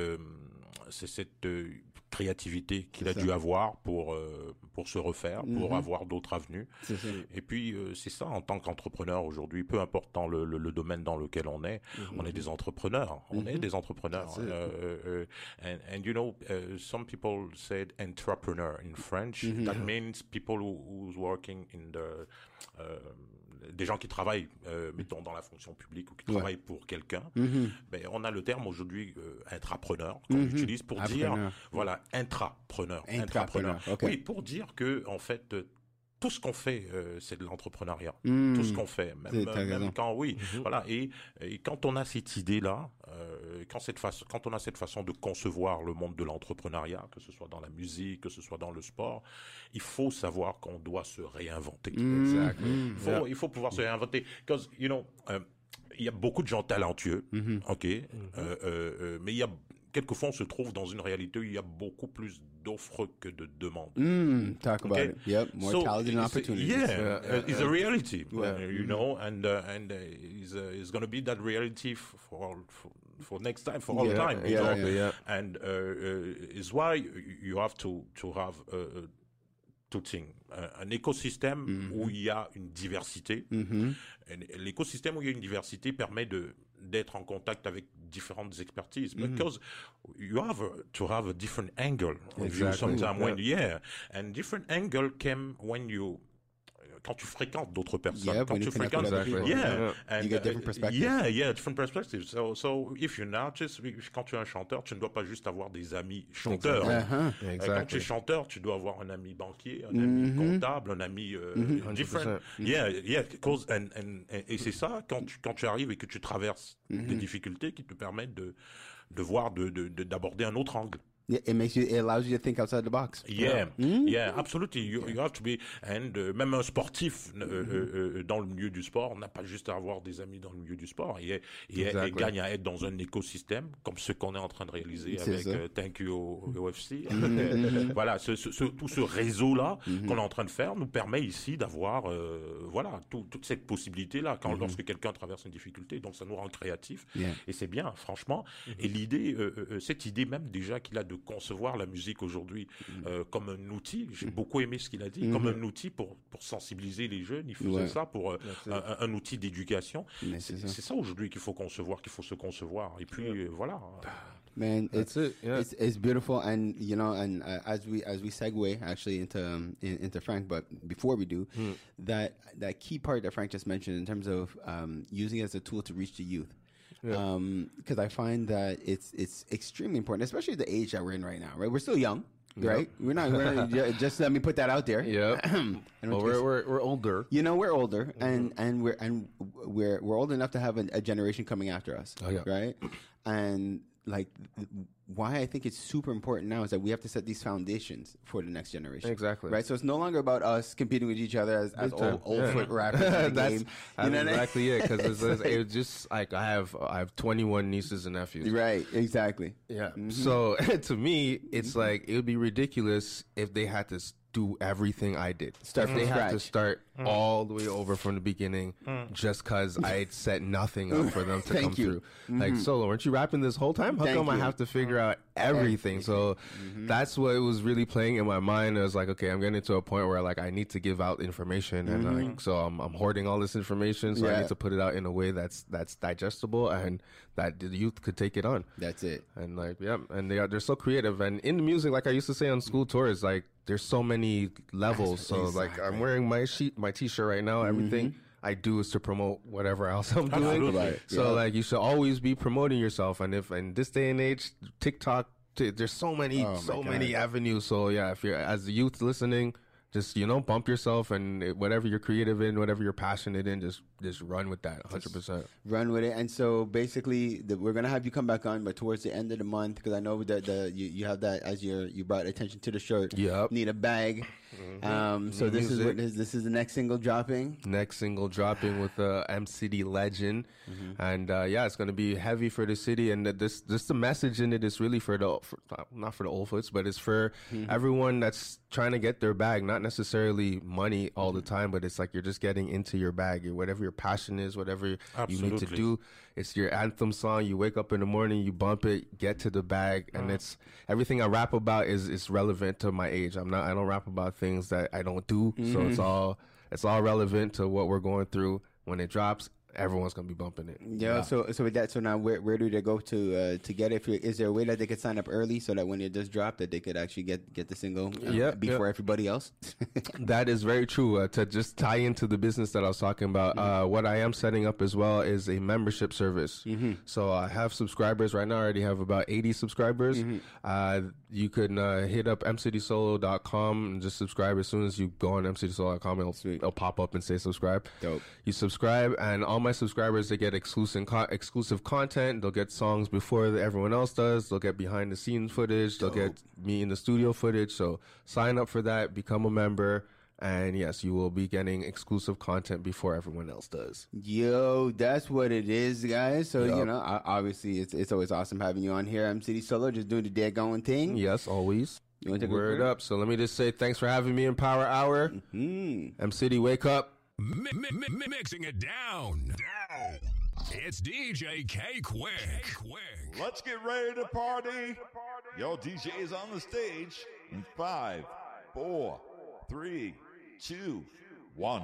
cette créativité qu'il a dû avoir pour se refaire, pour avoir d'autres avenues. Et puis c'est ça, en tant qu'entrepreneur aujourd'hui, peu importe dans le domaine dans lequel on est des entrepreneurs. On est des entrepreneurs. And some people said entrepreneur in French. That means people who's working in the des gens qui travaillent, mettons, dans la fonction publique ou qui travaillent pour quelqu'un. Mais on a le terme aujourd'hui intrapreneur qu'on utilise pour dire, voilà, intrapreneur. Okay. Oui, pour dire que en fait tout ce qu'on fait, c'est de l'entrepreneuriat. Tout ce qu'on fait, même quand voilà. Et quand on a cette idée-là, quand on a cette façon de concevoir le monde de l'entrepreneuriat, que ce soit dans la musique, que ce soit dans le sport, il faut savoir qu'on doit se réinventer. Il faut pouvoir se réinventer. Because, il y a beaucoup de gens talentueux, mais il y a quelquefois on se trouve dans une réalité où il y a beaucoup plus d'offres que de demandes. Talk about it. Yep, more talent and opportunities. It's a reality, and it's going to be that reality for next time, for all time. And it's why you have to have two things. Un écosystème où il y a une diversité. L'écosystème où il y a une diversité permet d'être en contact avec différentes expertises, because you have to have a different angle of view sometimes and different angle came when you quand tu fréquentes d'autres personnes, Yeah, quand when tu you connect fréquentes, with other people. yeah, Yeah. You get different perspectives. Yeah, different perspectives. So if you're an artist, quand tu es un chanteur, tu ne dois pas juste avoir des amis chanteurs. Quand tu es chanteur, tu dois avoir un ami banquier, un ami comptable, un ami different. Yeah, because et c'est ça quand tu arrives et que tu traverses des difficultés qui te permettent de voir, d'aborder un autre angle. Yeah, it allows you to think outside the box. Yeah, absolutely. You have to be, and même un sportif dans le milieu du sport n'a pas juste à avoir des amis dans le milieu du sport. Il gagne à être dans un écosystème comme ce qu'on est en train de réaliser avec Thank You au UFC. Voilà, tout ce réseau-là qu'on est en train de faire nous permet ici d'avoir, toute cette possibilité-là lorsque quelqu'un traverse une difficulté. Donc ça nous rend créatifs et c'est bien, franchement. Et l'idée, cette idée même déjà qu'il a de concevoir la musique aujourd'hui comme un outil. J'ai beaucoup aimé ce qu'il a dit, comme un outil pour sensibiliser les jeunes. Il faisait ça pour un outil d'éducation. C'est ça aujourd'hui qu'il faut concevoir, qu'il faut se concevoir. Et puis voilà. Man, it's beautiful, and and as we segue actually into Frank, but before we do, that key part that Frank just mentioned in terms of using it as a tool to reach the youth. Because I find that it's extremely important, especially the age that we're in right now. Right, we're still young, right? We're not just let me put that out there. Yeah, well, we're older. We're older, and we're old enough to have a generation coming after us, right? And like why I think it's super important now is that we have to set these foundations for the next generation. Exactly. Right? So it's no longer about us competing with each other as old foot rappers in the game. That's exactly it. Because it's just like I have 21 nieces and nephews. Right. Exactly. Yeah. So to me, it's like it would be ridiculous if they had to do everything I did. Start from they scratch. have to start all the way over from the beginning just because I set nothing up for them to come through. Like, Solo, weren't you rapping this whole time? How come I have to figure out everything? So that's what was really playing in my mind. It was like, okay, I'm getting to a point where like I need to give out information, and like, so I'm hoarding all this information, so I need to put it out in a way that's digestible and that the youth could take it on. That's it. And like, and they're so creative. And in the music, like I used to say on school tours, like there's so many levels. So like I'm wearing my t-shirt right now. Everything I do is to promote whatever else I'm doing. Right. So like you should always be promoting yourself. And if in this day and age, TikTok, there's so many avenues. So yeah, if you're as the youth listening, just bump yourself, and whatever you're creative in, whatever you're passionate in, just run with that 100%. Run with it. And so basically we're going to have you come back on, but towards the end of the month, because I know that you have that as you brought attention to the shirt. Yep. Need a bag. So this is the next single dropping. Next single dropping with M City Legend, and it's going to be heavy for the city. And the message in it is really not for the old foots, but it's for everyone that's trying to get their bag. Not necessarily money all the time, but it's like you're just getting into your bag. Whatever your passion is, whatever you need to do. It's your anthem song. You wake up in the morning, you bump it, get to the bag, and it's everything I rap about is relevant to my age. I don't rap about things that I don't do, so it's all relevant to what we're going through. When it drops, everyone's gonna be bumping it. Yeah. So with that, so now where do they go to get it? Is there a way that they could sign up early so that when it does drop, that they could actually get the single before everybody else? That is very true. To just tie into the business that I was talking about, what I am setting up as well is a membership service. So I have subscribers right now. I already have about 80 subscribers. You can hit up mcitysolo.com and just subscribe. As soon as you go on mcitysolo.com, it'll pop up and say subscribe. Dope. You subscribe, and all my subscribers, they get exclusive content. They'll get songs before everyone else does. They'll get behind the scenes footage. They'll get me in the studio footage. So sign up for that, become a member, and yes, you will be getting exclusive content before everyone else does. Yo, that's what it is, guys. So obviously it's always awesome having you on here. City Solo, just doing the dead going thing. Yes, always. You want to take word up? So let me just say thanks for having me in Power Hour. M City, wake up. Mixing it down. It's DJ K Quick. Let's get ready to party. Yo, DJ is on the stage in 5, 4, 3, 2, 1.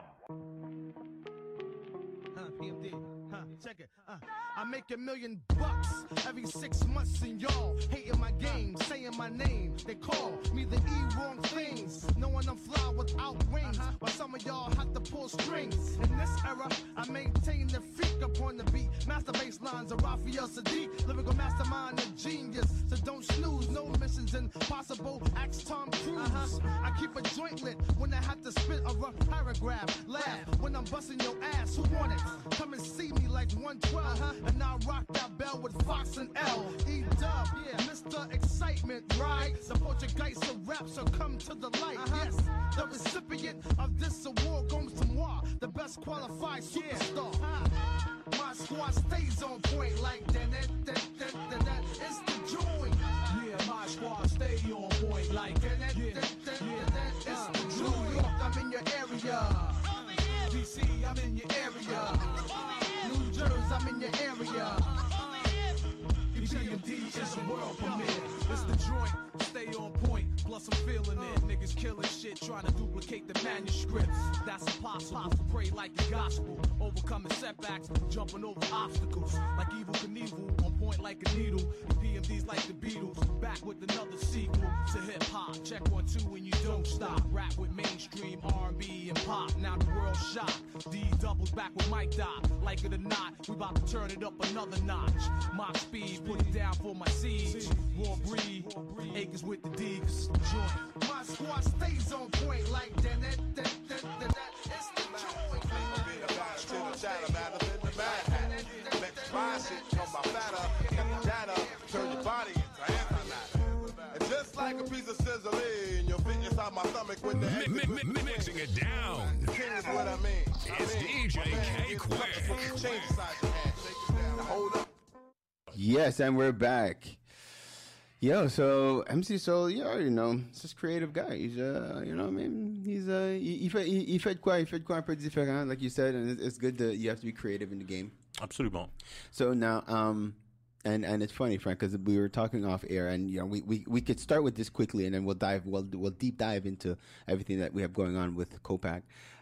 PMD, check it. I make $1 million every 6 months, and y'all hating my game, saying my name. They call me the E wrong things, knowing I'm fly without wings. While some of y'all rhymes. A Raphael Sadiq, lyrical mastermind, a genius. So don't snooze, no missions impossible. Ask Tom Cruise. I keep a joint lit when I have to spit a rough paragraph. Laugh when I'm busting your ass. Who want it? Come and see me like 112. And I'll rock that bell with Fox and L. E-Dub, yeah, Mr. Excitement, right? The Portuguese of rap, so come to the light. Yes, the recipient of this award goes to moi, the best qualified superstar. My squad stays on point like that. It's the joint. Yeah, my squad stay on point like that. It's the joint. New York, I'm in your area. DC, I'm in your area. New Jersey, I'm in your area. PMD is a world premiere. It's the joint, stay on point. Plus I'm feeling it. Niggas killing shit, trying to duplicate the manuscript. That's impossible. Pray like the gospel. Overcoming setbacks, jumping over obstacles. Like Evil Knievel, on point like a needle. The PMD's like the Beatles, back with another sequel to hip hop. Check 1, 2 and you don't stop. Rap with mainstream R&B and pop. Now the world's shocked. D doubles back with Mike Dot. Like it or not, we about to turn it up another notch. Mock speed, put it down for my siege. Raw breed, acres with the D, cause it's the joint. My squad stays on point like that. It's the joint. My shit come by fatter. Got the data, turn your body into antimatter. And just like a piece of sizzling, you'll fit inside my stomach when the mixing it down. Here's what I mean. It's DJ K Quick. Change the size of your hand. Shake it down. Now hold up. Yes, and we're back. Yo, so MC Soul, you already know, it's this creative guy. He's, you know what I mean? He's, il fait quoi un peu différent, like you said, and it's good that you have to be creative in the game. Absolument. So now, and it's funny, Frank, because we were talking off air, and you know, we could start with this quickly, and then we'll deep dive into everything that we have going on with Copac.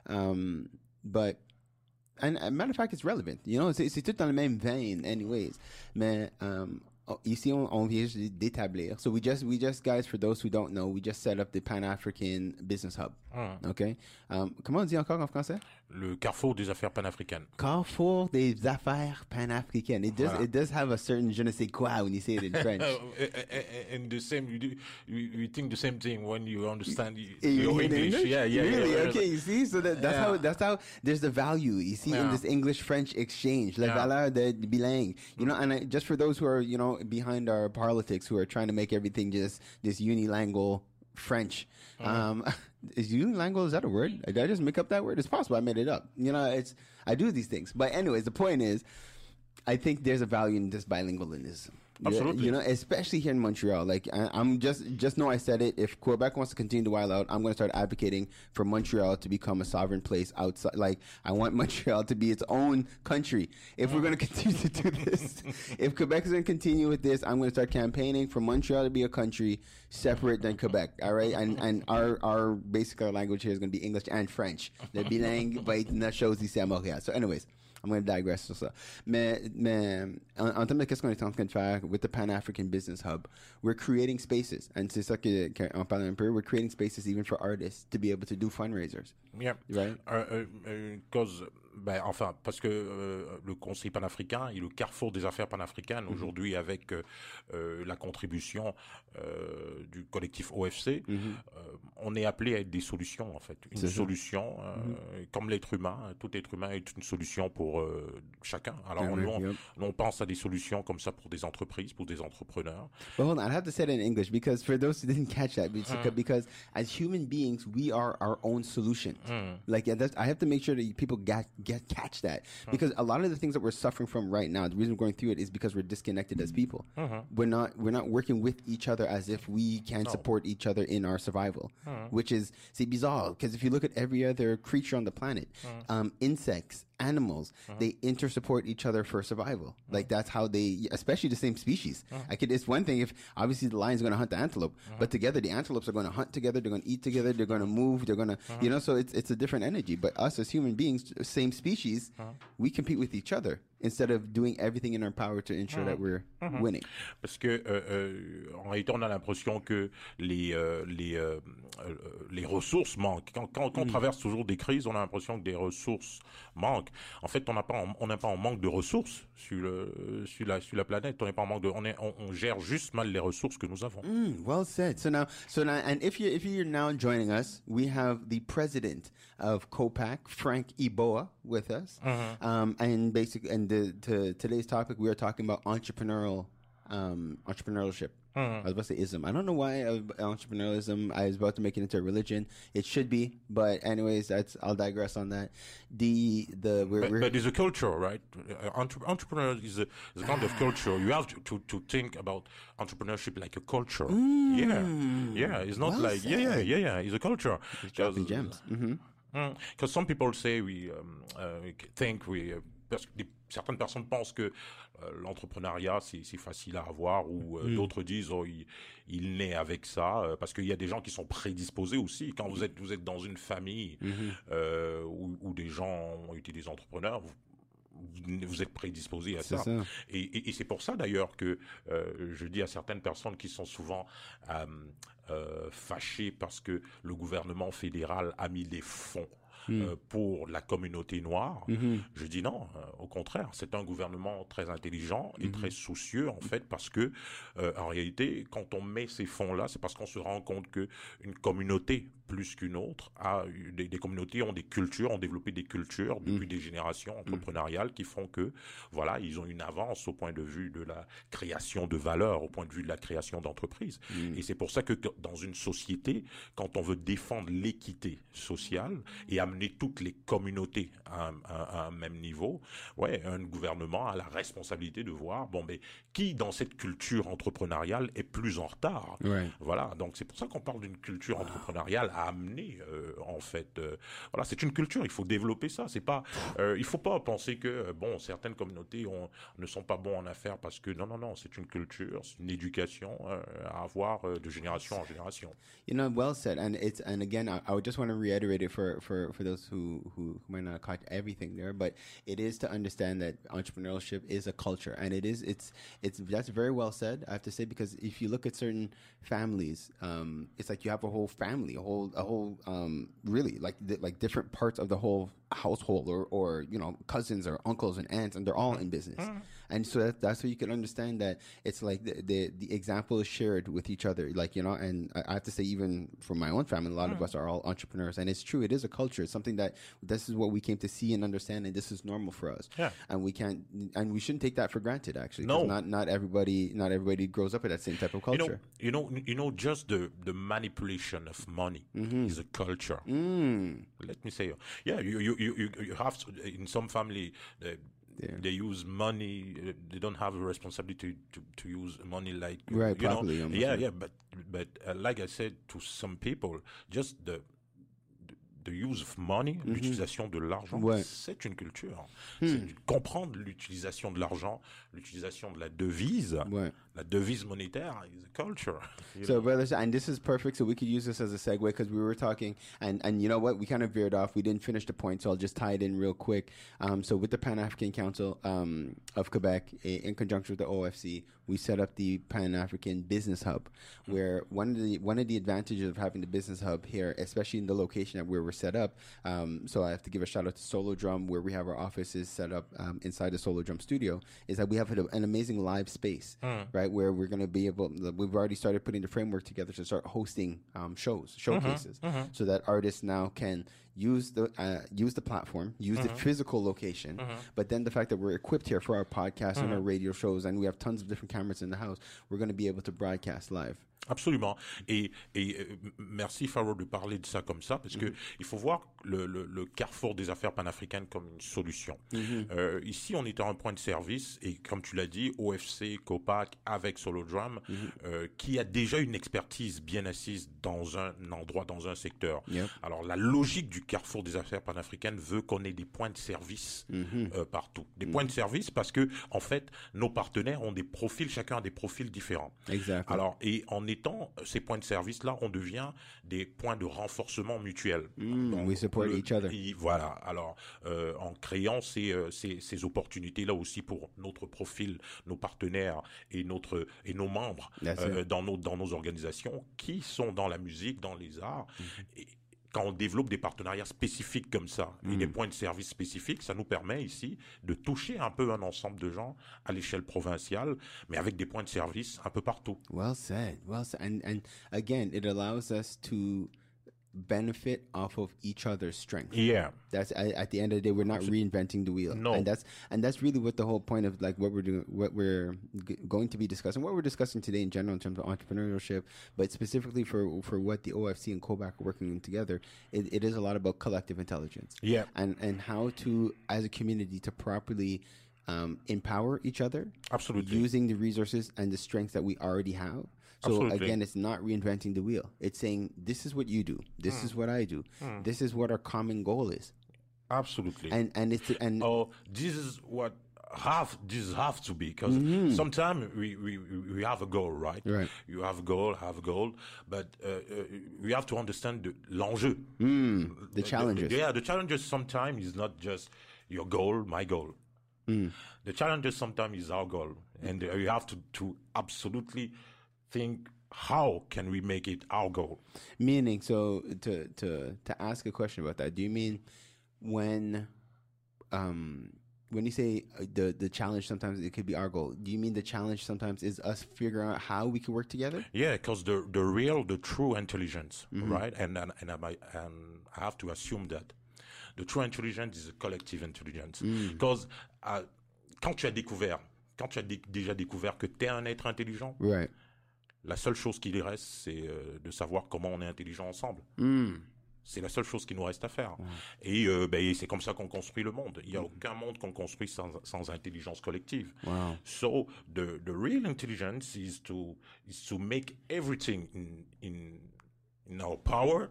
But and matter of fact, it's relevant. You know, c'est tout dans la même veine, anyways. Mais ici, on vient d'établir. So we just, guys, for those who don't know, we just set up the Pan-African Business Hub. Okay. Comment on dit encore en français? Le Carrefour des affaires panafricaines. Carrefour des affaires panafricaines. It does have a certain je ne sais quoi when you say it in French. And the same, you think the same thing when you understand your English. Yeah. Really? Okay, you see? So that's how there's the value, you see, in this English-French exchange. La valeur de bilingue. You know, and just for those who are, you know, behind our politics, who are trying to make everything just this unilingual French. Is unilingual, is that a word? Did I just make up that word? It's possible I made it up. You know, I do these things. But anyways, the point is, I think there's a value in this bilingualism. Absolutely. You know, especially here in Montreal. Like, I'm just know I said it. If Quebec wants to continue to wild out, I'm going to start advocating for Montreal to become a sovereign place outside. Like, I want Montreal to be its own country. If we're going to continue to do this, if Quebec is going to continue with this, I'm going to start campaigning for Montreal to be a country separate than Quebec. All right, and our language here is going to be English and French. The bilingue va être notre chose ici à Montréal. So, anyways. I'm going to digress sur ça. Mais en termes de qu'est-ce qu'on est en train de faire with the Pan-African Business Hub, we're creating spaces. And c'est ça qu'on parle un peu. We're creating spaces even for artists to be able to do fundraisers. Yeah. Right? Parce que le Conseil panafricain est le carrefour des affaires panafricaines aujourd'hui avec la contribution du collectif OFC. On est appelé à être des solutions, en fait. Une solution, comme l'être humain. Tout être humain est une solution pour chacun. Alors, on pense à des solutions comme ça pour des entreprises, pour des entrepreneurs. But hold on, I have to say it in English because for those who didn't catch that, because as human beings, we are our own solution. Like, I have to make sure that people catch that, because a lot of the things that we're suffering from right now, the reason we're going through it is because we're disconnected as people. We're not working with each other as if we can support each other in our survival, which is, c'est bizarre, because if you look at every other creature on the planet, insects, animals, they intersupport each other for survival. Like, that's how they, especially the same species. It's one thing if obviously the lion's going to hunt the antelope, but together the antelopes are going to hunt together, they're going to eat together, they're going to move, they're going to, you know, so it's a different energy. But us as human beings, same species, we compete with each other instead of doing everything in our power to ensure that we're winning. Parce que en réalité, on a l'impression que les ressources manquent. Quand on traverse toujours des crises, on a l'impression que des ressources manquent. En fait, on n'est pas en manque de ressources sur la planète. On n'est pas en manque on gère juste mal les ressources que nous avons. Well said. So now, and if you're now joining us, we have the president of COPAC, Frank Iboa, with us. And today's topic, we are talking about entrepreneurship. I was about to say ism. I don't know why entrepreneurialism. I was about to make it into a religion. It should be, but anyways, I'll digress on that. But it's a culture, right? Entrepreneur is a kind of culture. You have to think about entrepreneurship like a culture. Yeah. It's not Well like said. yeah. It's a culture. Dropping gems. Because some people say parce que certaines personnes pensent que l'entrepreneuriat c'est facile à avoir ou d'autres disent il naît avec ça parce qu'il y a des gens qui sont prédisposés aussi. Quand vous êtes dans une famille où des gens ont été des entrepreneurs, vous êtes prédisposés à ça. Et c'est pour ça d'ailleurs que je dis à certaines personnes qui sont souvent fâchées parce que le gouvernement fédéral a mis des fonds pour la communauté noire. Je dis non, au contraire, c'est un gouvernement très intelligent et très soucieux en fait parce que en réalité, quand on met ces fonds-là, c'est parce qu'on se rend compte que une communauté plus qu'une autre des communautés ont des cultures, ont développé des cultures depuis des générations entrepreneuriales qui font que voilà, ils ont une avance au point de vue de la création de valeur, au point de vue de la création d'entreprises. Et c'est pour ça que dans une société, quand on veut défendre l'équité sociale et amener toutes les communautés à un même niveau, un gouvernement a la responsabilité de voir qui dans cette culture entrepreneuriale est plus en retard. Voilà, donc c'est pour ça qu'on parle d'une culture entrepreneuriale à amener en fait. Voilà, c'est une culture, il faut développer ça. C'est pas, il faut pas penser que certaines communautés ne sont pas bons en affaires parce que non, c'est une culture, c'est une éducation à avoir de génération en génération. Well said, and again, I would just want to reiterate it for those who might not catch everything there, but it is to understand that entrepreneurship is a culture, and that's very well said, I have to say, because if you look at certain families, it's like you have a whole family, a whole really like different parts of the whole household, or cousins or uncles and aunts, and they're all in business. And so that's where you can understand that it's like the example is shared with each other, and I have to say, even from my own family, a lot of us are all entrepreneurs, and it's true, it is a culture. It's something that this is what we came to see and understand, and this is normal for us. And we shouldn't take that for granted, actually. No, not everybody grows up with that same type of culture. Just the manipulation of money is a culture. Let me say, you have to, in some family. They use money. They don't have a responsibility to use money like properly. But like I said to some people, just the use of money, l'utilisation de l'argent, c'est une culture. C'est comprendre l'utilisation de l'argent, l'utilisation de la devise. La devise monétaire is a culture. So, brothers, and this is perfect. So we could use this as a segue because we were talking, and you know what? We kind of veered off. We didn't finish the point, so I'll just tie it in real quick. So with the Pan-African Council of Quebec, in conjunction with the OFC, we set up the Pan-African Business Hub, where one of the advantages of having the business hub here, especially in the location that where we're set up. So I have to give a shout out to Solo Drum, where we have our offices set up inside the Solo Drum studio, is that we have an amazing live space, right? Where we're going to be we've already started putting the framework together to start hosting showcases, so that artists now can use the platform, use the physical location, but then the fact that we're equipped here for our podcast and our radio shows, and we have tons of different cameras in the house, we're going to be able to broadcast live. Absolument. Et merci Pharaoh de parler de ça comme ça, parce que il faut voir le carrefour des affaires panafricaines comme une solution. Ici, on est à un point de service, et comme tu l'as dit, OFC, COPAC, avec Solo Drum, qui a déjà une expertise bien assise dans un endroit, dans un secteur. Alors, la logique du carrefour des affaires panafricaines veut qu'on ait des points de service partout. Des points de service parce que, en fait, nos partenaires ont des profils, chacun a des profils différents. Exactly. Alors, et en en étant ces points de service-là, on devient des points de renforcement mutuel. Donc, we support each other. Voilà. Alors, en créant ces opportunités-là aussi pour notre profil, nos partenaires et nos membres dans nos organisations qui sont dans la musique, dans les arts. Et quand on développe des partenariats spécifiques comme ça et des points de service spécifiques, ça nous permet ici de toucher un peu un ensemble de gens à l'échelle provinciale, mais avec des points de service un peu partout. Well said. And again, it allows us to benefit off of each other's strength. Yeah. That's at the end of the day, we're not reinventing the wheel. No. And that's really what the whole point of like what we're doing, what we're going to be discussing, what we're discussing today in general in terms of entrepreneurship, but specifically for what the OFC and COBAC are working on together, it is a lot about collective intelligence. Yeah. And how to, as a community, to properly empower each other. Absolutely. Using the resources and the strengths that we already have. So Absolutely. again, it's not reinventing the wheel. It's saying, this is what you do. This is what I do. This is what our common goal is. Absolutely. And this is what this have to be, because sometimes we have a goal, right? You have a goal, but we have to understand l'enjeu. The challenges. The challenges sometimes is not just your goal, my goal. The challenges sometimes is our goal, and we have to absolutely think, how can we make it our goal? Meaning, so to ask a question about that, do you mean when you say the challenge sometimes it could be our goal, do you mean the challenge sometimes is us figuring out how we can work together? Yeah, because the true intelligence, right? And I have to assume that the true intelligence is a collective intelligence. Because quand tu as déjà découvert que tu es un être intelligent, right. La seule chose qui lui reste, c'est de savoir comment on est intelligent ensemble. C'est la seule chose qui nous reste à faire. Et c'est comme ça qu'on construit le monde. Il n'y a aucun monde qu'on construit sans intelligence collective. Wow. So the real intelligence is to make everything in our power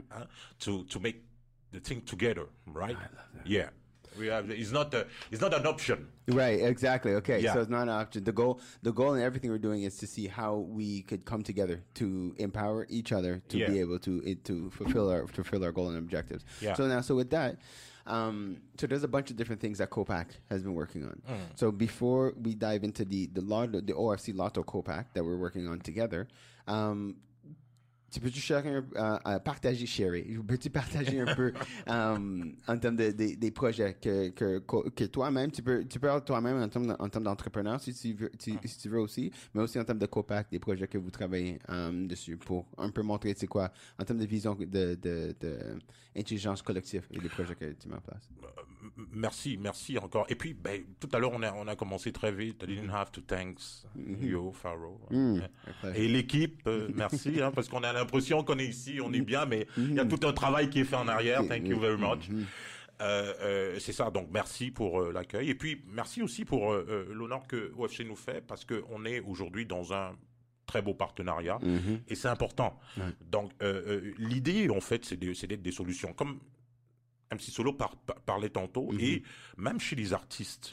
to make the thing together, right? I love that. Yeah. It's not an option. Right, exactly. Okay, Yeah. so it's not an option. The goal in everything we're doing is to see how we could come together to empower each other to be able to fulfill our goal and objectives. Yeah. So with that, so there's a bunch of different things that COPAC has been working on. So before we dive into the OFC Lotto COPAC that we're working on together, tu peux-tu chacun partager, Sherry? Peux-tu partager un peu en termes des projets que toi-même, tu peux avoir toi-même en termes d'entrepreneur si tu veux aussi, mais aussi en termes de COPAC, des projets que vous travaillez dessus pour un peu montrer c'est quoi en termes de vision de intelligence collective et des projets que tu mets en place. Merci encore. Et puis, tout à l'heure, on a commencé très vite. I didn't have to thanks you, Pharaoh. Et l'équipe, merci, parce qu'on a l'impression qu'on est ici, on est bien, mais il y a tout un travail qui est fait en arrière. Thank you very much. C'est ça, donc merci pour l'accueil. Et puis, merci aussi pour l'honneur que OFC nous fait, parce qu'on est aujourd'hui dans un très beau partenariat, et c'est important. Donc, l'idée, en fait, c'est d'être des solutions. Comme MC Solo parlait tantôt, et même chez les artistes,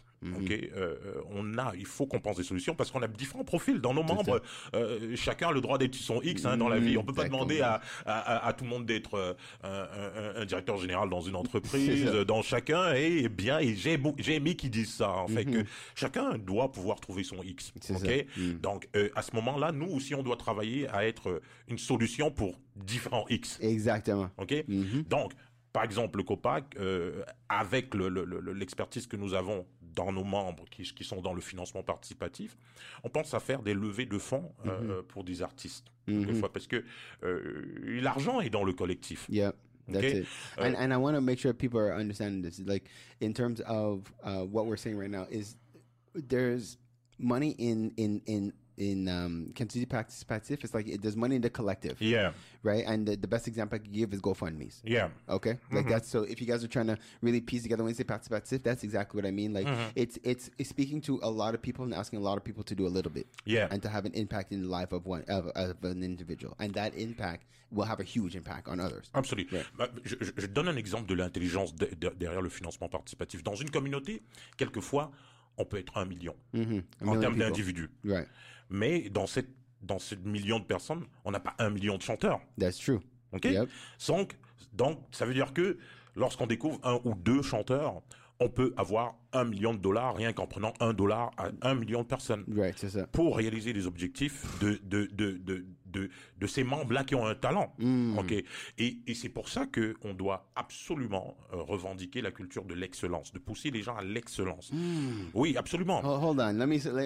il faut qu'on pense des solutions parce qu'on a différents profils dans nos membres. Chacun a le droit d'être son X dans la vie. On peut pas demander à tout le monde d'être un directeur général dans une entreprise. Dans chacun et j'ai aimé qu'ils disent ça en fait, que chacun doit pouvoir trouver son X. Donc à ce moment-là, nous aussi on doit travailler à être une solution pour différents X. Exactement. Donc par exemple, le COPAC, avec l'expertise que nous avons dans nos membres qui sont dans le financement participatif, on pense à faire des levées de fonds pour des artistes, quelquefois, parce que l'argent est dans le collectif. Yeah. That's it. And I want to make sure people are understanding this. Like, in terms of what we're saying right now, is there's money in Community Participative. It's like there's money in the collective. Yeah. Right? And the best example I can give is GoFundMe's. Yeah. Okay? Like that's, so if you guys are trying to really piece together when you say participative, that's exactly what I mean. Like it's speaking to a lot of people and asking a lot of people to do a little bit. Yeah. And to have an impact in the life of an individual. And that impact will have a huge impact on others. Absolument. Right. Je donne un exemple de l'intelligence derrière le financement participatif. Dans une communauté, quelquefois, on peut être 1 million en termes d'individus. Right. Mais dans cette dans ces millions de personnes, on n'a pas 1 million de chanteurs. That's true. Ok. Yep. Donc, ça veut dire que lorsqu'on découvre 1 ou 2 chanteurs, on peut avoir $1 million rien qu'en prenant $1 à 1 million de personnes. Right, c'est ça. Pour réaliser les objectifs de ces membres-là qui ont un talent. Ok. Et c'est pour ça que on doit absolument revendiquer la culture de l'excellence, de pousser les gens à l'excellence. Oui, absolument. Hold on.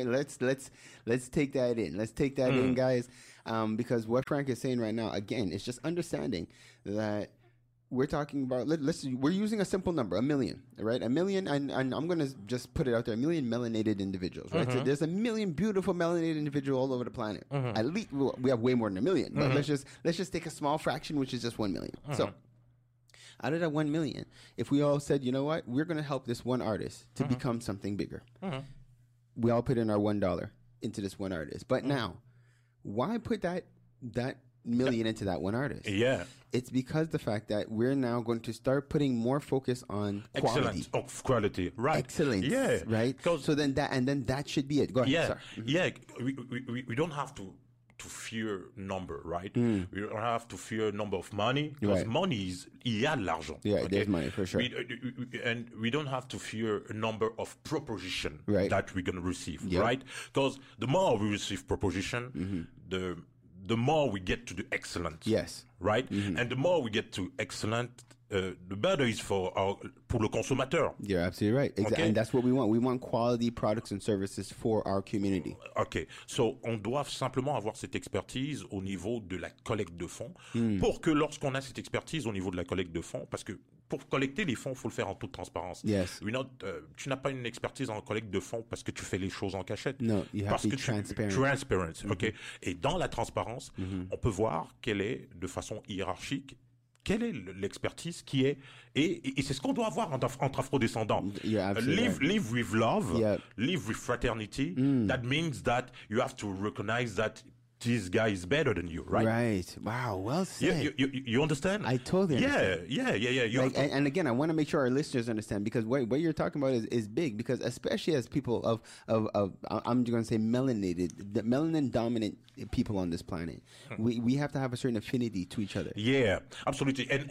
Let's take that in. Let's take that in, guys. Because what Frank is saying right now, again, it's just understanding that we're talking about, we're using a simple number, 1 million, right? 1 million, and I'm going to just put it out there, 1 million melanated individuals, right? So there's 1 million beautiful melanated individuals all over the planet. At least, we have way more than 1 million, but let's just take a small fraction, which is just 1 million. So out of that 1 million, if we all said, you know what, we're going to help this one artist to become something bigger. We all put in our $1 into this one artist. But now, why put that million into that one artist? Yeah. It's because the fact that we're now going to start putting more focus on quality. Of quality, right. Excellence. Yeah. Right? So then that should be it. Go ahead, sir. Yeah. We don't have to fear number, right? We don't have to fear number of money, because money is, il y a de l'argent. Yeah, there's money for sure. And we don't have to fear a number of proposition that we're going to receive, Yep. right? Because the more we receive proposition, the more we get to the excellent. Yes. Right? And the more we get to excellent, the better is pour le consommateur. You're absolutely right. Exactly. Okay. And that's what we want. We want quality products and services for our community. OK. So, on doit simplement avoir cette expertise au niveau de la collecte de fonds pour que lorsqu'on a cette expertise au niveau de la collecte de fonds, parce que pour collecter les fonds, il faut le faire en toute transparence. Yes. Tu n'as pas une expertise en collecte de fonds parce que tu fais les choses en cachette. No, you have parce to be que transparent. Transparent, OK. Et dans la transparence, on peut voir quelle est, de façon hiérarchique, quelle est l'expertise qui est... Et c'est ce qu'on doit avoir entre afro-descendants. Live with love, live with fraternity. That means that you have to recognize that this guy is better than you, right? Right. Wow. Well said. You understand? I totally understand. Yeah. And again, I want to make sure our listeners understand, because what you're talking about is big, because especially as people of I'm going to say melanin dominant people on this planet, we have to have a certain affinity to each other. Yeah, absolutely. And